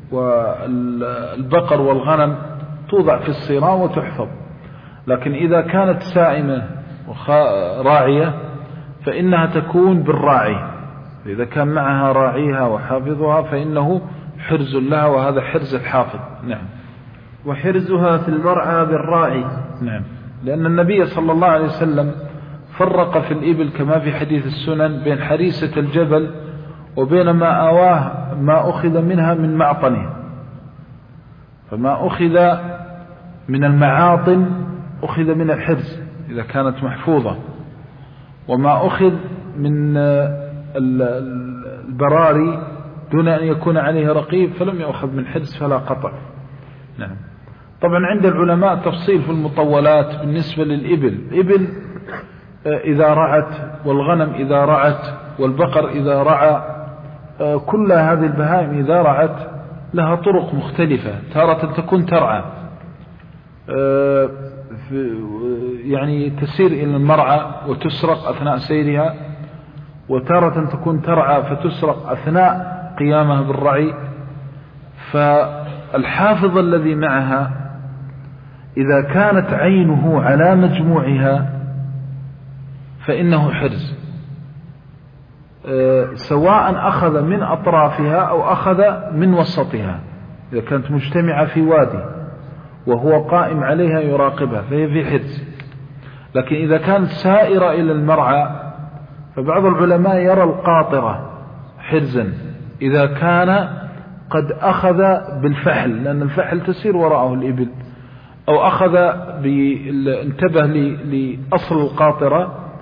والبقر والغنم توضع في الصيران وتحفظ، لكن إذا كانت سائمة وراعية فإنها تكون بالراعي، إذا كان معها راعيها وحافظها فإنه حرز لها، وهذا حرز الحافظ. نعم. وحرزها في المرعى بالراعي. نعم، لأن النبي صلى الله عليه وسلم فرق في الإبل كما في حديث السنن بين حريسة الجبل وبين ما آواه ما أخذ منها من معطنه، فما أخذ من المعاطن أخذ من الحرز إذا كانت محفوظة، وما أخذ من البراري دون أن يكون عليه رقيب فلم يأخذ من حرز فلا قطع. نعم. طبعا عند العلماء تفصيل في المطولات بالنسبة للإبل، الإبل إذا رعت والغنم إذا رعت والبقر إذا رعى، كل هذه البهائم إذا رعت لها طرق مختلفة، تارة تكون ترعى يعني تسير إلى المرعى وتسرق أثناء سيرها، وتارة تكون ترعى فتسرق أثناء قيامها بالرعي. فالحافظ الذي معها إذا كانت عينه على مجموعها فإنه حرز، سواء أخذ من أطرافها أو أخذ من وسطها، إذا كانت مجتمعة في وادي وهو قائم عليها يراقبها فهي في حرز. لكن إذا كانت سائرة إلى المرعى فبعض العلماء يرى القاطرة حرزا إذا كان قد أخذ بالفحل، لأن الفحل تسير وراءه الإبل، أو أخذ انتبه لأصل القاطرة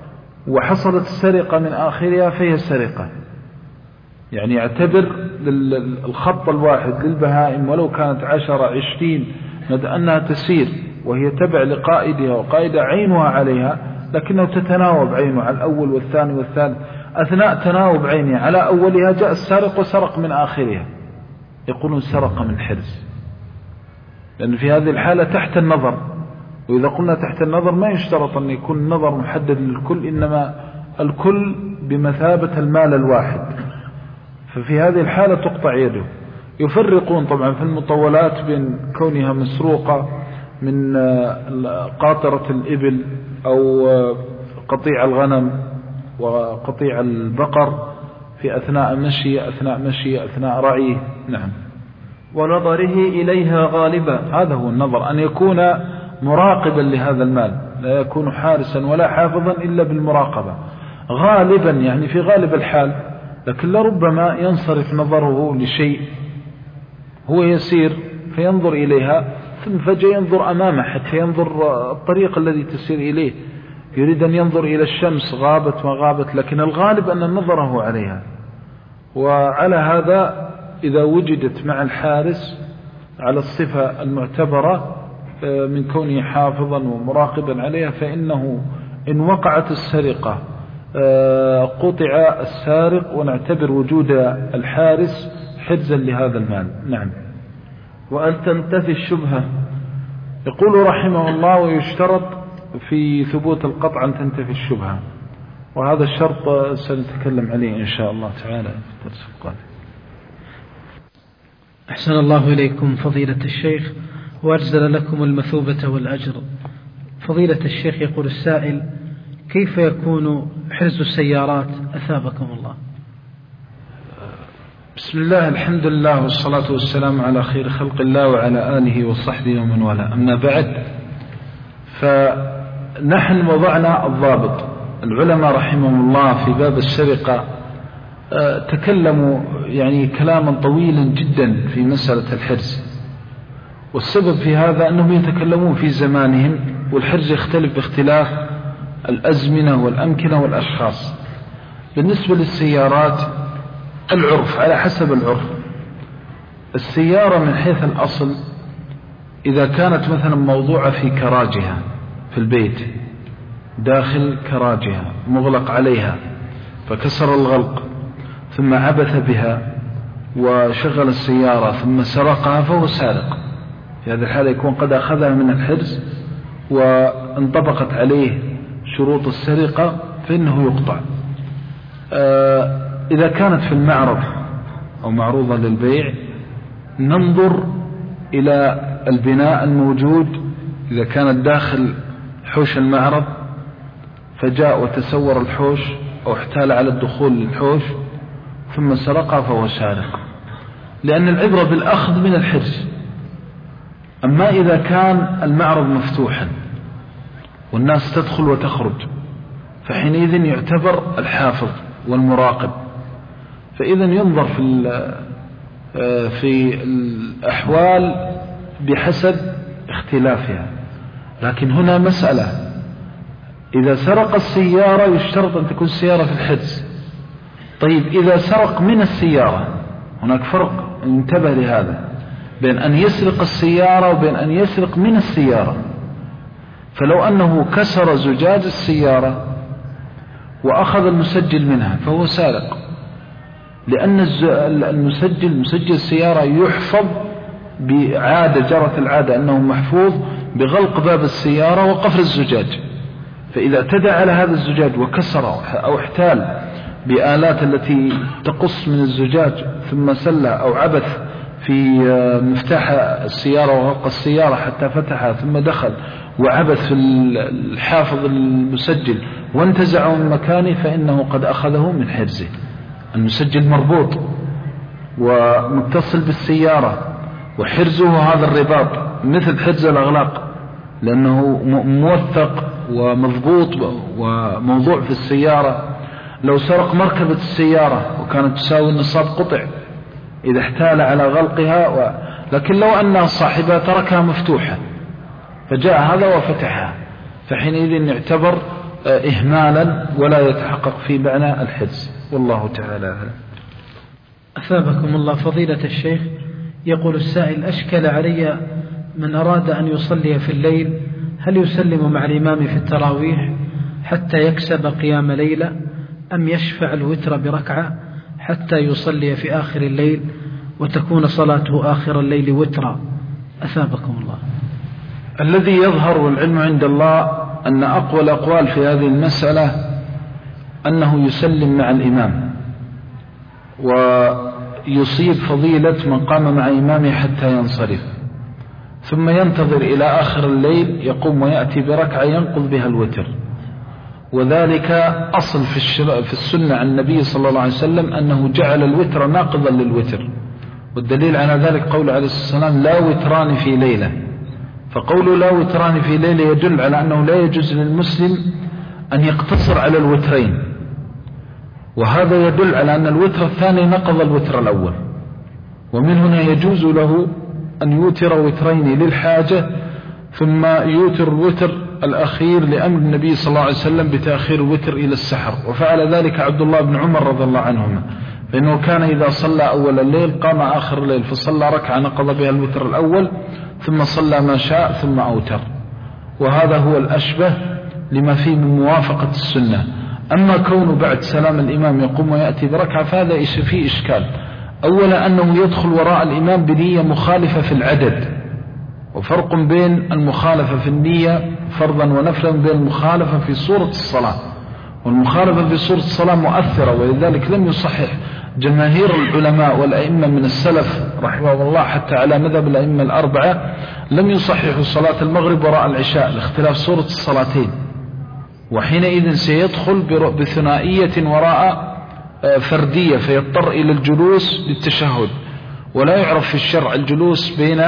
وحصلت السرقة من آخرها فهي سرقة. يعني يعتبر الخط الواحد للبهائم ولو كانت عشرة عشرين مدى أنها تسير وهي تبع لقائدها وقائدها عينها عليها، لكنه تتناوب عينه على الأول والثاني والثالث. أثناء تناوب عينه على أولها جاء السارق وسرق من آخرها، يقولون سرق من حرز، لأن في هذه الحالة تحت النظر. وإذا قلنا تحت النظر ما يشترط أن يكون النظر محدد للكل، إنما الكل بمثابة المال الواحد، ففي هذه الحالة تقطع يده. يفرقون طبعا في المطولات بين كونها مسروقة من قاطرة الإبل أو قطيع الغنم وقطيع البقر في أثناء مشي أثناء مشي أثناء رعيه. نعم. ونظره إليها غالبا، هذا هو النظر، أن يكون مراقبا لهذا المال، لا يكون حارسا ولا حافظا إلا بالمراقبة غالبا، يعني في غالب الحال. لكن لربما ينصرف نظره لشيء هو يسير فينظر إليها، ثم فجأة ينظر أمامه حتى ينظر الطريق الذي تسير إليه، يريد أن ينظر إلى الشمس غابت وغابت، لكن الغالب أن نظره عليها. وعلى هذا إذا وجدت مع الحارس على الصفة المعتبرة من كونه حافظا ومراقبا عليها، فإنه إن وقعت السرقة قطع السارق، ونعتبر وجود الحارس حرزا لهذا المال. نعم. وأن تنتفي الشبهة. يقول رحمه الله: ويشترط في ثبوت القطع أن تنتفي الشبهة، وهذا الشرط سنتكلم عليه إن شاء الله تعالى في الدرس القادم. أحسن الله إليكم فضيلة الشيخ وأجزل لكم المثوبة والأجر. فضيلة الشيخ، يقول السائل: كيف يكون حرز السيارات أثابكم الله؟ بسم الله، الحمد لله والصلاة والسلام على خير خلق الله وعلى آله وصحبه ومن والاه. أما بعد، فنحن وضعنا الضابط. العلماء رحمهم الله في باب السرقة تكلموا يعني كلاما طويلا جدا في مسألة الحرز، والسبب في هذا أنهم يتكلمون في زمانهم، والحرز يختلف باختلاف الأزمنة والأمكنة والأشخاص. بالنسبة للسيارات العرف على حسب العرف. السيارة من حيث الأصل إذا كانت مثلا موضوعة في كراجها في البيت، داخل كراجها مغلق عليها، فكسر الغلق ثم عبث بها وشغل السيارة ثم سرقها، فهو سارق. في هذه الحالة يكون قد أخذها من الحرز وانطبقت عليه شروط السرقة، فإنه يقطع. آه إذا كانت في المعرض أو معروضة للبيع، ننظر إلى البناء الموجود. إذا كانت داخل حوش المعرض فجاء وتسور الحوش أو احتال على الدخول للحوش ثم سرقها، فهو سارق، لأن العبرة بالأخذ من الحرز. أما إذا كان المعرض مفتوحا والناس تدخل وتخرج، فحينئذ يعتبر الحافظ والمراقب، فإذا ينظر في في الأحوال بحسب اختلافها. لكن هنا مسألة: إذا سرق السيارة يشترط أن تكون السيارة في الحرز. طيب إذا سرق من السيارة، هناك فرق، انتبه لهذا، بين أن يسرق السيارة وبين أن يسرق من السيارة. فلو أنه كسر زجاج السيارة وأخذ المسجل منها فهو سارق، لأن المسجل مسجل السيارة يحفظ بعادة، جرت العادة أنه محفوظ بغلق باب السيارة وقفل الزجاج. فإذا اعتدى على هذا الزجاج وكسر أو احتال بآلات التي تقص من الزجاج ثم سلة أو عبث في مفتاح السيارة وغلق السيارة حتى فتحها ثم دخل وعبث في الحافظ المسجل وانتزعه من مكانه، فإنه قد أخذه من حرزه. المسجل مربوط ومتصل بالسيارة، وحرزه هذا الرباط مثل حرز الأغلاق، لأنه موثق ومضبوط وموضوع في السيارة. لو سرق مركبة السيارة وكانت تساوي النصاب قطع إذا احتال على غلقها و... لكن لو أن صاحبها تركها مفتوحة فجاء هذا وفتحها، فحينئذ يعتبر إهمالا ولا يتحقق في معنى الحرز، والله تعالى أعلم. أثابكم الله فضيلة الشيخ. يقول السائل: أشكل علي من أراد أن يصلي في الليل هل يسلم مع الإمام في التراويح حتى يكسب قيام ليلة، أم يشفع الوتر بركعة حتى يصلي في آخر الليل وتكون صلاته آخر الليل وترا؟ أثابكم الله. الذي يظهر والعلم عند الله أن أقوى الأقوال في هذه المسألة أنه يسلم مع الإمام ويصيب فضيلة من قام مع إمامه حتى ينصرف، ثم ينتظر إلى آخر الليل يقوم ويأتي بركعة ينقض بها الوتر. وذلك أصل في, في السنة عن النبي صلى الله عليه وسلم أنه جعل الوتر ناقضا للوتر، والدليل على ذلك قول عليه الصلاة والسلام: لا وتران في ليلة. فقول لا وتران في ليلة يدل على أنه لا يجوز للمسلم أن يقتصر على الوترين، وهذا يدل على أن الوتر الثاني نقض الوتر الأول، ومن هنا يجوز له أن يوتر وترين للحاجة ثم يوتر الوتر الأخير لأمر النبي صلى الله عليه وسلم بتأخير الوتر إلى السحر، وفعل ذلك عبد الله بن عمر رضي الله عنهما، فإنه كان إذا صلى أول الليل قام آخر الليل فصلى ركعة نقض بها الوتر الأول ثم صلى ما شاء ثم أوتر، وهذا هو الأشبه لما فيه من موافقة السنة. أما كونه بعد سلام الإمام يقوم ويأتي بركعة فهذا فيه إشكال. أولا أنه يدخل وراء الإمام بنية مخالفة في العدد، وفرق بين المخالفة في النية فرضا ونفلا بين المخالفة في صورة الصلاة، والمخالفة في صورة الصلاة مؤثرة، ولذلك لم يصحح جماهير العلماء والأئمة من السلف رحمه الله حتى على مذهب الأئمة الأربعة لم يصححوا صلاة المغرب وراء العشاء لاختلاف صورة الصلاتين، وحينئذ سيدخل بثنائية وراء فردية فيضطر إلى الجلوس للتشهد، ولا يعرف في الشرع الجلوس بين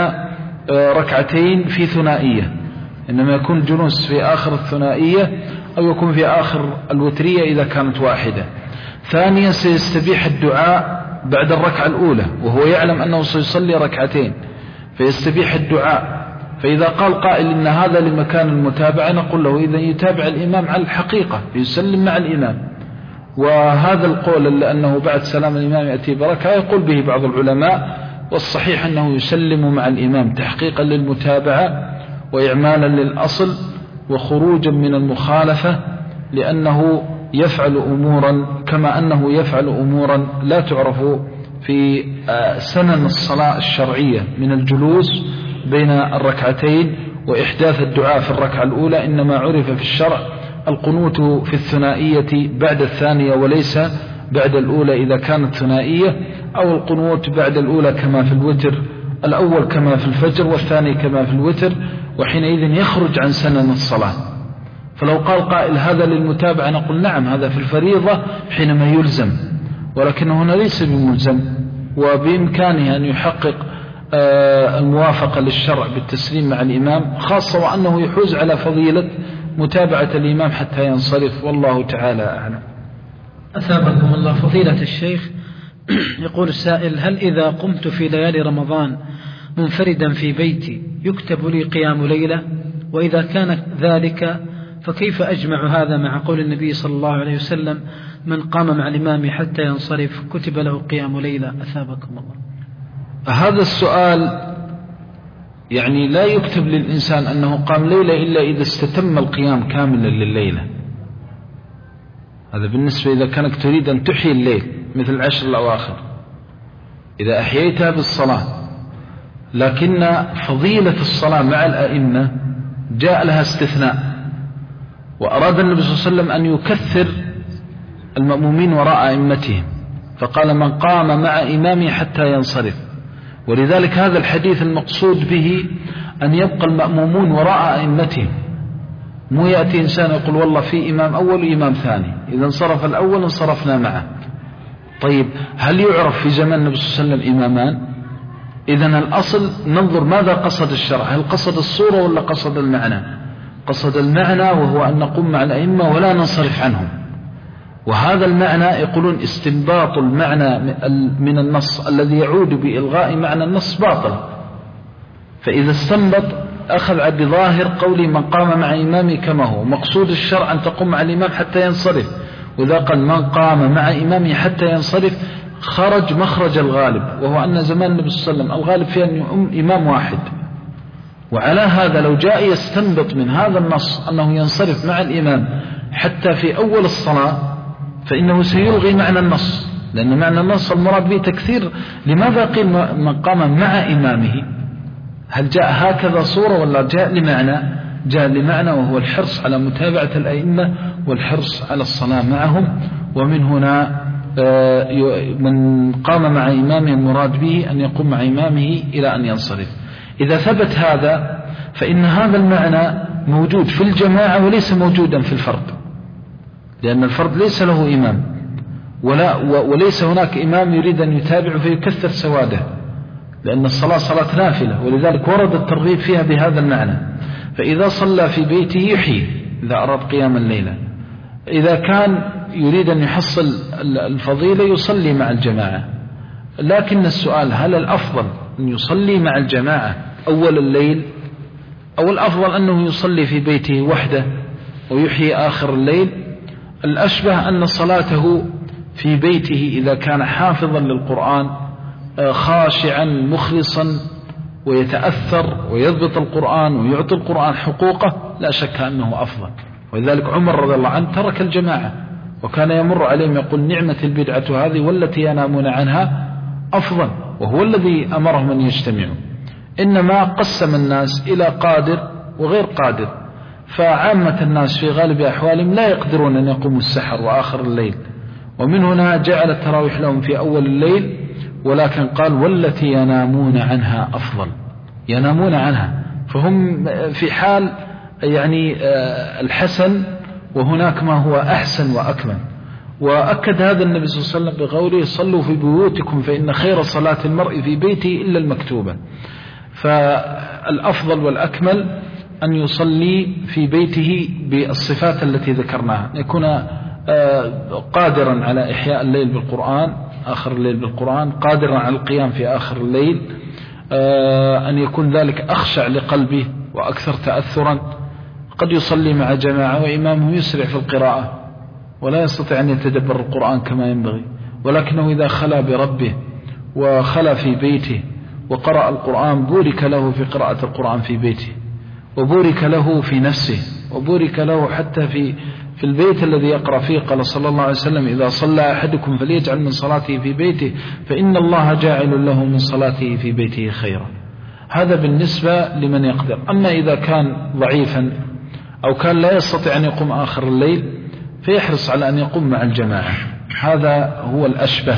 ركعتين في ثنائية، إنما يكون الجلوس في آخر الثنائية أو يكون في آخر الوترية إذا كانت واحدة. ثانيا سيستبيح الدعاء بعد الركعة الأولى وهو يعلم أنه سيصلي ركعتين فيستبيح الدعاء، فإذا قال قائل إن هذا لمكان المتابعة نقول له إذا يتابع الإمام على الحقيقة يسلم مع الإمام. وهذا القول لأنه بعد سلام الإمام يأتي بركعة يقول به بعض العلماء، والصحيح أنه يسلم مع الإمام تحقيقا للمتابعة وإعمالا للأصل وخروجا من المخالفة، لأنه يفعل أمورا كما أنه يفعل أمورا لا تعرف في سنن الصلاة الشرعية من الجلوس بين الركعتين وإحداث الدعاء في الركعة الأولى، إنما عرف في الشرع القنوت في الثنائية بعد الثانية وليس بعد الأولى إذا كانت ثنائية، أو القنوت بعد الأولى كما في الوتر، الأول كما في الفجر والثاني كما في الوتر، وحينئذ يخرج عن سنن الصلاة. فلو قال قائل هذا للمتابعة نقول نعم هذا في الفريضة حينما يلزم، ولكن هنا ليس بملزم، وبإمكانه أن يحقق الموافقة للشرع بالتسليم مع الإمام، خاصة وأنه يحوز على فضيلة متابعة الإمام حتى ينصرف، والله تعالى أعلم. أثابكم الله فضيلة الشيخ. يقول السائل: هل إذا قمت في ليالي رمضان منفردا في بيتي يكتب لي قيام ليلة؟ وإذا كان ذلك فكيف أجمع هذا مع قول النبي صلى الله عليه وسلم: من قام مع الإمام حتى ينصرف كتب له قيام ليلة؟ أثابكم الله. هذا السؤال يعني لا يكتب للإنسان أنه قام ليلة إلا إذا استتم القيام كاملا لليلة. هذا بالنسبة إذا كانت تريد أن تحيي الليل مثل العشر الأواخر إذا أحييتها بالصلاة، لكن فضيلة الصلاة مع الأئمة جاء لها استثناء، وأراد النبي صلى الله عليه وسلم أن يكثر المأمومين وراء أئمتهم، فقال: من قام مع إمامه حتى ينصرف. ولذلك هذا الحديث المقصود به أن يبقى المأمومون وراء أئمتهم، مو يأتي إنسان يقول والله في إمام أول وإمام ثاني، إذا انصرف الأول انصرفنا معه. طيب هل يعرف في زمن النبي صلى الله عليه وسلم إمامان؟ إذن الأصل ننظر ماذا قصد الشرع، هل قصد الصورة ولا قصد المعنى؟ قصد المعنى، وهو أن نقوم مع الأئمة ولا ننصرف عنهم. وهذا المعنى يقولون استنباط المعنى من النص الذي يعود بإلغاء معنى النص باطل، فإذا استنبط أخذ بظاهر قولي من قام مع إمامي كما هو، مقصود الشرع أن تقوم مع الإمام حتى ينصرف، وإذا قال من قام مع إمامي حتى ينصرف خرج مخرج الغالب، وهو أن زمان النبي صلى الله عليه وسلم الغالب فيه أن يؤم إمام واحد. وعلى هذا لو جاء يستنبط من هذا النص أنه ينصرف مع الإمام حتى في أول الصلاة فإنه سيلغي معنى النص، لأن معنى النص المراد به تكثير. لماذا قيل من قام مع إمامه؟ هل جاء هكذا صورة ولا جاء لمعنى؟ جاء لمعنى، وهو الحرص على متابعة الأئمة والحرص على الصلاة معهم. ومن هنا من قام مع إمامه المراد به أن يقوم مع إمامه إلى أن ينصرف. إذا ثبت هذا فإن هذا المعنى موجود في الجماعة وليس موجودا في الفرد، لأن الفرد ليس له إمام ولا وليس هناك إمام يريد أن يتابع فيكثر سواده، لأن الصلاة صلاة نافلة، ولذلك ورد الترغيب فيها بهذا المعنى. فإذا صلى في بيته يحيي إذا أراد قيام الليلة، إذا كان يريد أن يحصل الفضيلة يصلي مع الجماعة. لكن السؤال هل الأفضل أن يصلي مع الجماعة أول الليل، أو الأفضل أنه يصلي في بيته وحده ويحيي آخر الليل؟ الأشبه أن صلاته في بيته إذا كان حافظا للقرآن خاشعا مخلصا ويتأثر ويضبط القرآن ويعطي القرآن حقوقه لا شك أنه أفضل. ولذلك عمر رضي الله عنه ترك الجماعة وكان يمر عليهم يقول نعمة البدعة هذه والتي ينامون عنها أفضل، وهو الذي أمرهم أن يجتمعوا. إنما قسم الناس إلى قادر وغير قادر، فعامة الناس في غالب أحوالهم لا يقدرون أن يقوموا السحر وآخر الليل، ومن هنا جعل التراويح لهم في أول الليل، ولكن قال والتي ينامون عنها أفضل، ينامون عنها، فهم في حال يعني الحسن، وهناك ما هو أحسن وأكمل. وأكد هذا النبي صلى الله عليه وسلم بقوله صلوا في بيوتكم فإن خير صلاة المرء في بيته إلا المكتوبة. فالأفضل والأكمل أن يصلي في بيته بالصفات التي ذكرناها، يكون قادرا على إحياء الليل بالقرآن آخر الليل بالقرآن، قادرا على القيام في آخر الليل، أن يكون ذلك أخشع لقلبه وأكثر تأثرا. قد يصلي مع جماعة وإمامه يسرع في القراءة ولا يستطيع أن يتدبر القرآن كما ينبغي، ولكنه إذا خلا بربه وخلا في بيته وقرأ القرآن بورك له في قراءة القرآن في بيته، وبورك له في نفسه، وبورك له حتى في في البيت الذي يقرأ فيه. قال صلى الله عليه وسلم إذا صلى أحدكم فليجعل من صلاته في بيته فإن الله جاعل له من صلاته في بيته خيرا. هذا بالنسبة لمن يقدر. أما إذا كان ضعيفا أو كان لا يستطيع أن يقوم آخر الليل فيحرص على أن يقوم مع الجماعة، هذا هو الأشبه.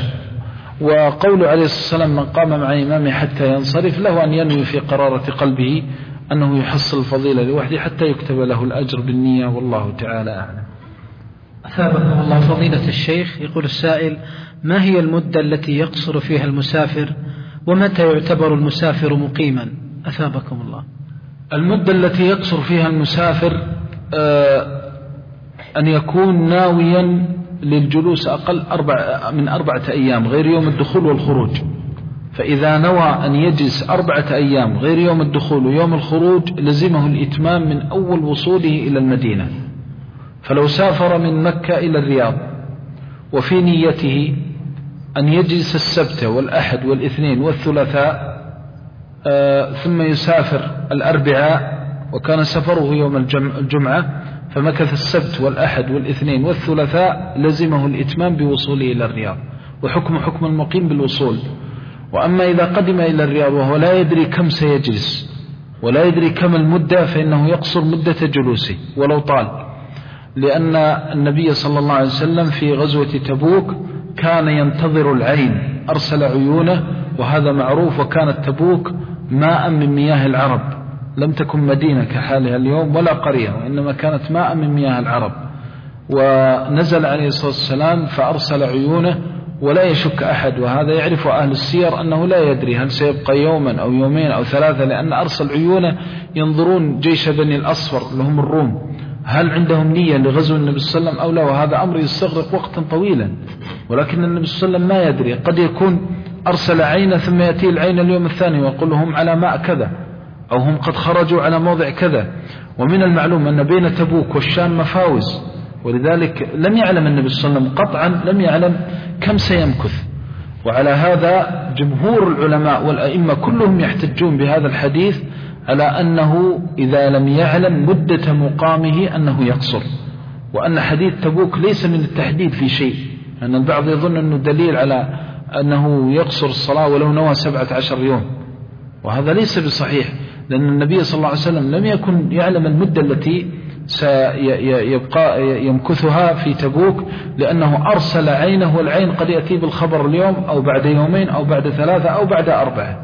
وقول عليه الصلاة والسلام من قام مع إمامه حتى ينصرف له أن ينوي في قرارة قلبه أنه يحصل الفضيلة لوحده حتى يكتب له الأجر بالنية، والله تعالى أعلم. أثابكم الله فضيلة الشيخ. يقول السائل ما هي المدة التي يقصر فيها المسافر، ومتى يعتبر المسافر مقيما؟ أثابكم الله. المدة التي يقصر فيها المسافر آه أن يكون ناويا للجلوس أقل أربع من أربعة أيام غير يوم الدخول والخروج. فإذا نوى أن يجلس أربعة أيام غير يوم الدخول ويوم الخروج لزمه الإتمام من أول وصوله إلى المدينة. فلو سافر من مكة إلى الرياض وفي نيته أن يجلس السبت والأحد والاثنين والثلاثاء آه ثم يسافر الأربعاء وكان سفره يوم الجمعة فمكث السبت والأحد والاثنين والثلاثاء لزمه الإتمام بوصوله إلى الرياض، وحكم حكم المقيم بالوصول. وأما إذا قدم إلى الرياض وهو لا يدري كم سيجلس ولا يدري كم المدة فإنه يقصر مدة جلوسه ولو طال، لأن النبي صلى الله عليه وسلم في غزوة تبوك كان ينتظر العين، أرسل عيونه، وهذا معروف. وكانت تبوك ماء من مياه العرب، لم تكن مدينة كحالها اليوم ولا قرية، وإنما كانت ماء من مياه العرب. ونزل عليه الصلاة والسلام فأرسل عيونه ولا يشك أحد، وهذا يعرف أهل السير أنه لا يدري هل سيبقى يوما أو يومين أو ثلاثة، لأن أرسل عيونه ينظرون جيش بني الأصفر لهم الروم هل عندهم نية لغزو النبي صلى الله عليه وسلم أو لا، وهذا أمر يستغرق وقتا طويلا. ولكن النبي صلى الله عليه وسلم ما يدري، قد يكون أرسل عينه ثم يأتي العين اليوم الثاني ويقول لهم على ماء كذا، أو هم قد خرجوا على موضع كذا. ومن المعلوم أن بين تبوك والشام مفاوز، ولذلك لم يعلم النبي صلى الله عليه وسلم قطعا، لم يعلم كم سيمكث. وعلى هذا جمهور العلماء والأئمة كلهم يحتجون بهذا الحديث على أنه إذا لم يعلم مدة مقامه أنه يقصر، وأن حديث تبوك ليس من التحديد في شيء، أن البعض يظن أنه دليل على أنه يقصر الصلاة ولو نوى سبعة عشر يوم، وهذا ليس بصحيح، لأن النبي صلى الله عليه وسلم لم يكن يعلم المدة التي سيبقى يمكثها في تبوك، لأنه أرسل عينه، والعين قد يأتي بالخبر اليوم أو بعد يومين أو بعد ثلاثة أو بعد أربعة.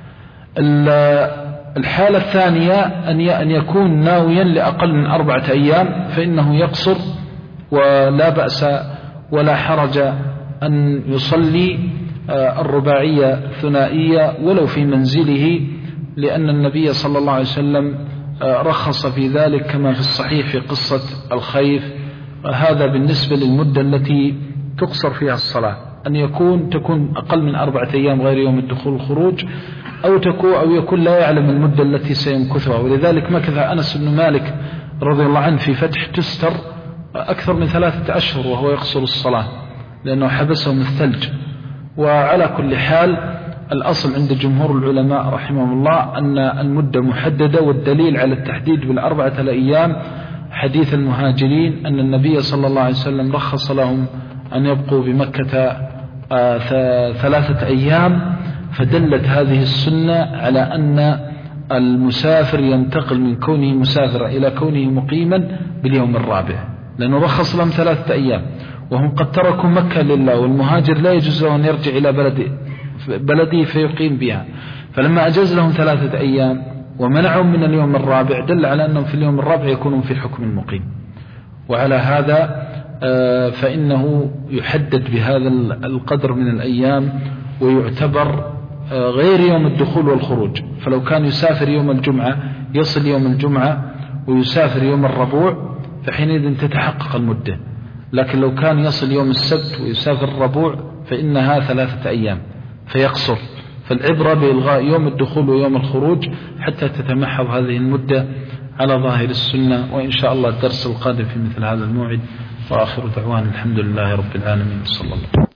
الحالة الثانية أن يكون ناويا لأقل من أربعة أيام فإنه يقصر، ولا بأس ولا حرج أن يصلي الرباعية الثنائية ولو في منزله، لأن النبي صلى الله عليه وسلم رخص في ذلك كما في الصحيح في قصة الخيف. هذا بالنسبة للمدة التي تقصر فيها الصلاة، أن يكون تكون أقل من أربعة أيام غير يوم الدخول والخروج، أو تكون أو يكون لا يعلم المدة التي سيمكثها. ولذلك مكث أنس بن مالك رضي الله عنه في فتح تستر أكثر من ثلاثة أشهر وهو يقصر الصلاة، لأنه حبسهم الثلج. وعلى كل حال الأصل عند جمهور العلماء رحمهم الله أن المدة محددة، والدليل على التحديد بالأربعة الأيام حديث المهاجرين أن النبي صلى الله عليه وسلم رخص لهم أن يبقوا بمكة ثلاثة أيام، فدلت هذه السنة على أن المسافر ينتقل من كونه مسافرا إلى كونه مقيما باليوم الرابع، لأنه رخص لهم ثلاثة أيام، وهم قد تركوا مكة لله، والمهاجر لا يجوز له أن يرجع إلى بلده بلده فيقيم بها، فلما أجاز لهم ثلاثة أيام ومنعهم من اليوم الرابع دل على أنهم في اليوم الرابع يكونون في حكم المقيم. وعلى هذا فإنه يحدد بهذا القدر من الأيام، ويعتبر غير يوم الدخول والخروج. فلو كان يسافر يوم الجمعة يصل يوم الجمعة، ويسافر يوم الربوع فحينئذ تتحقق المدة. لكن لو كان يصل يوم السبت ويسافر الربوع فإنها ثلاثة أيام فيقصر. فالعبرة بإلغاء يوم الدخول ويوم الخروج حتى تتمحض هذه المدة على ظاهر السنة. وإن شاء الله الدرس القادم في مثل هذا الموعد. وآخر دعوانا الحمد لله رب العالمين صلى الله عليه وسلم.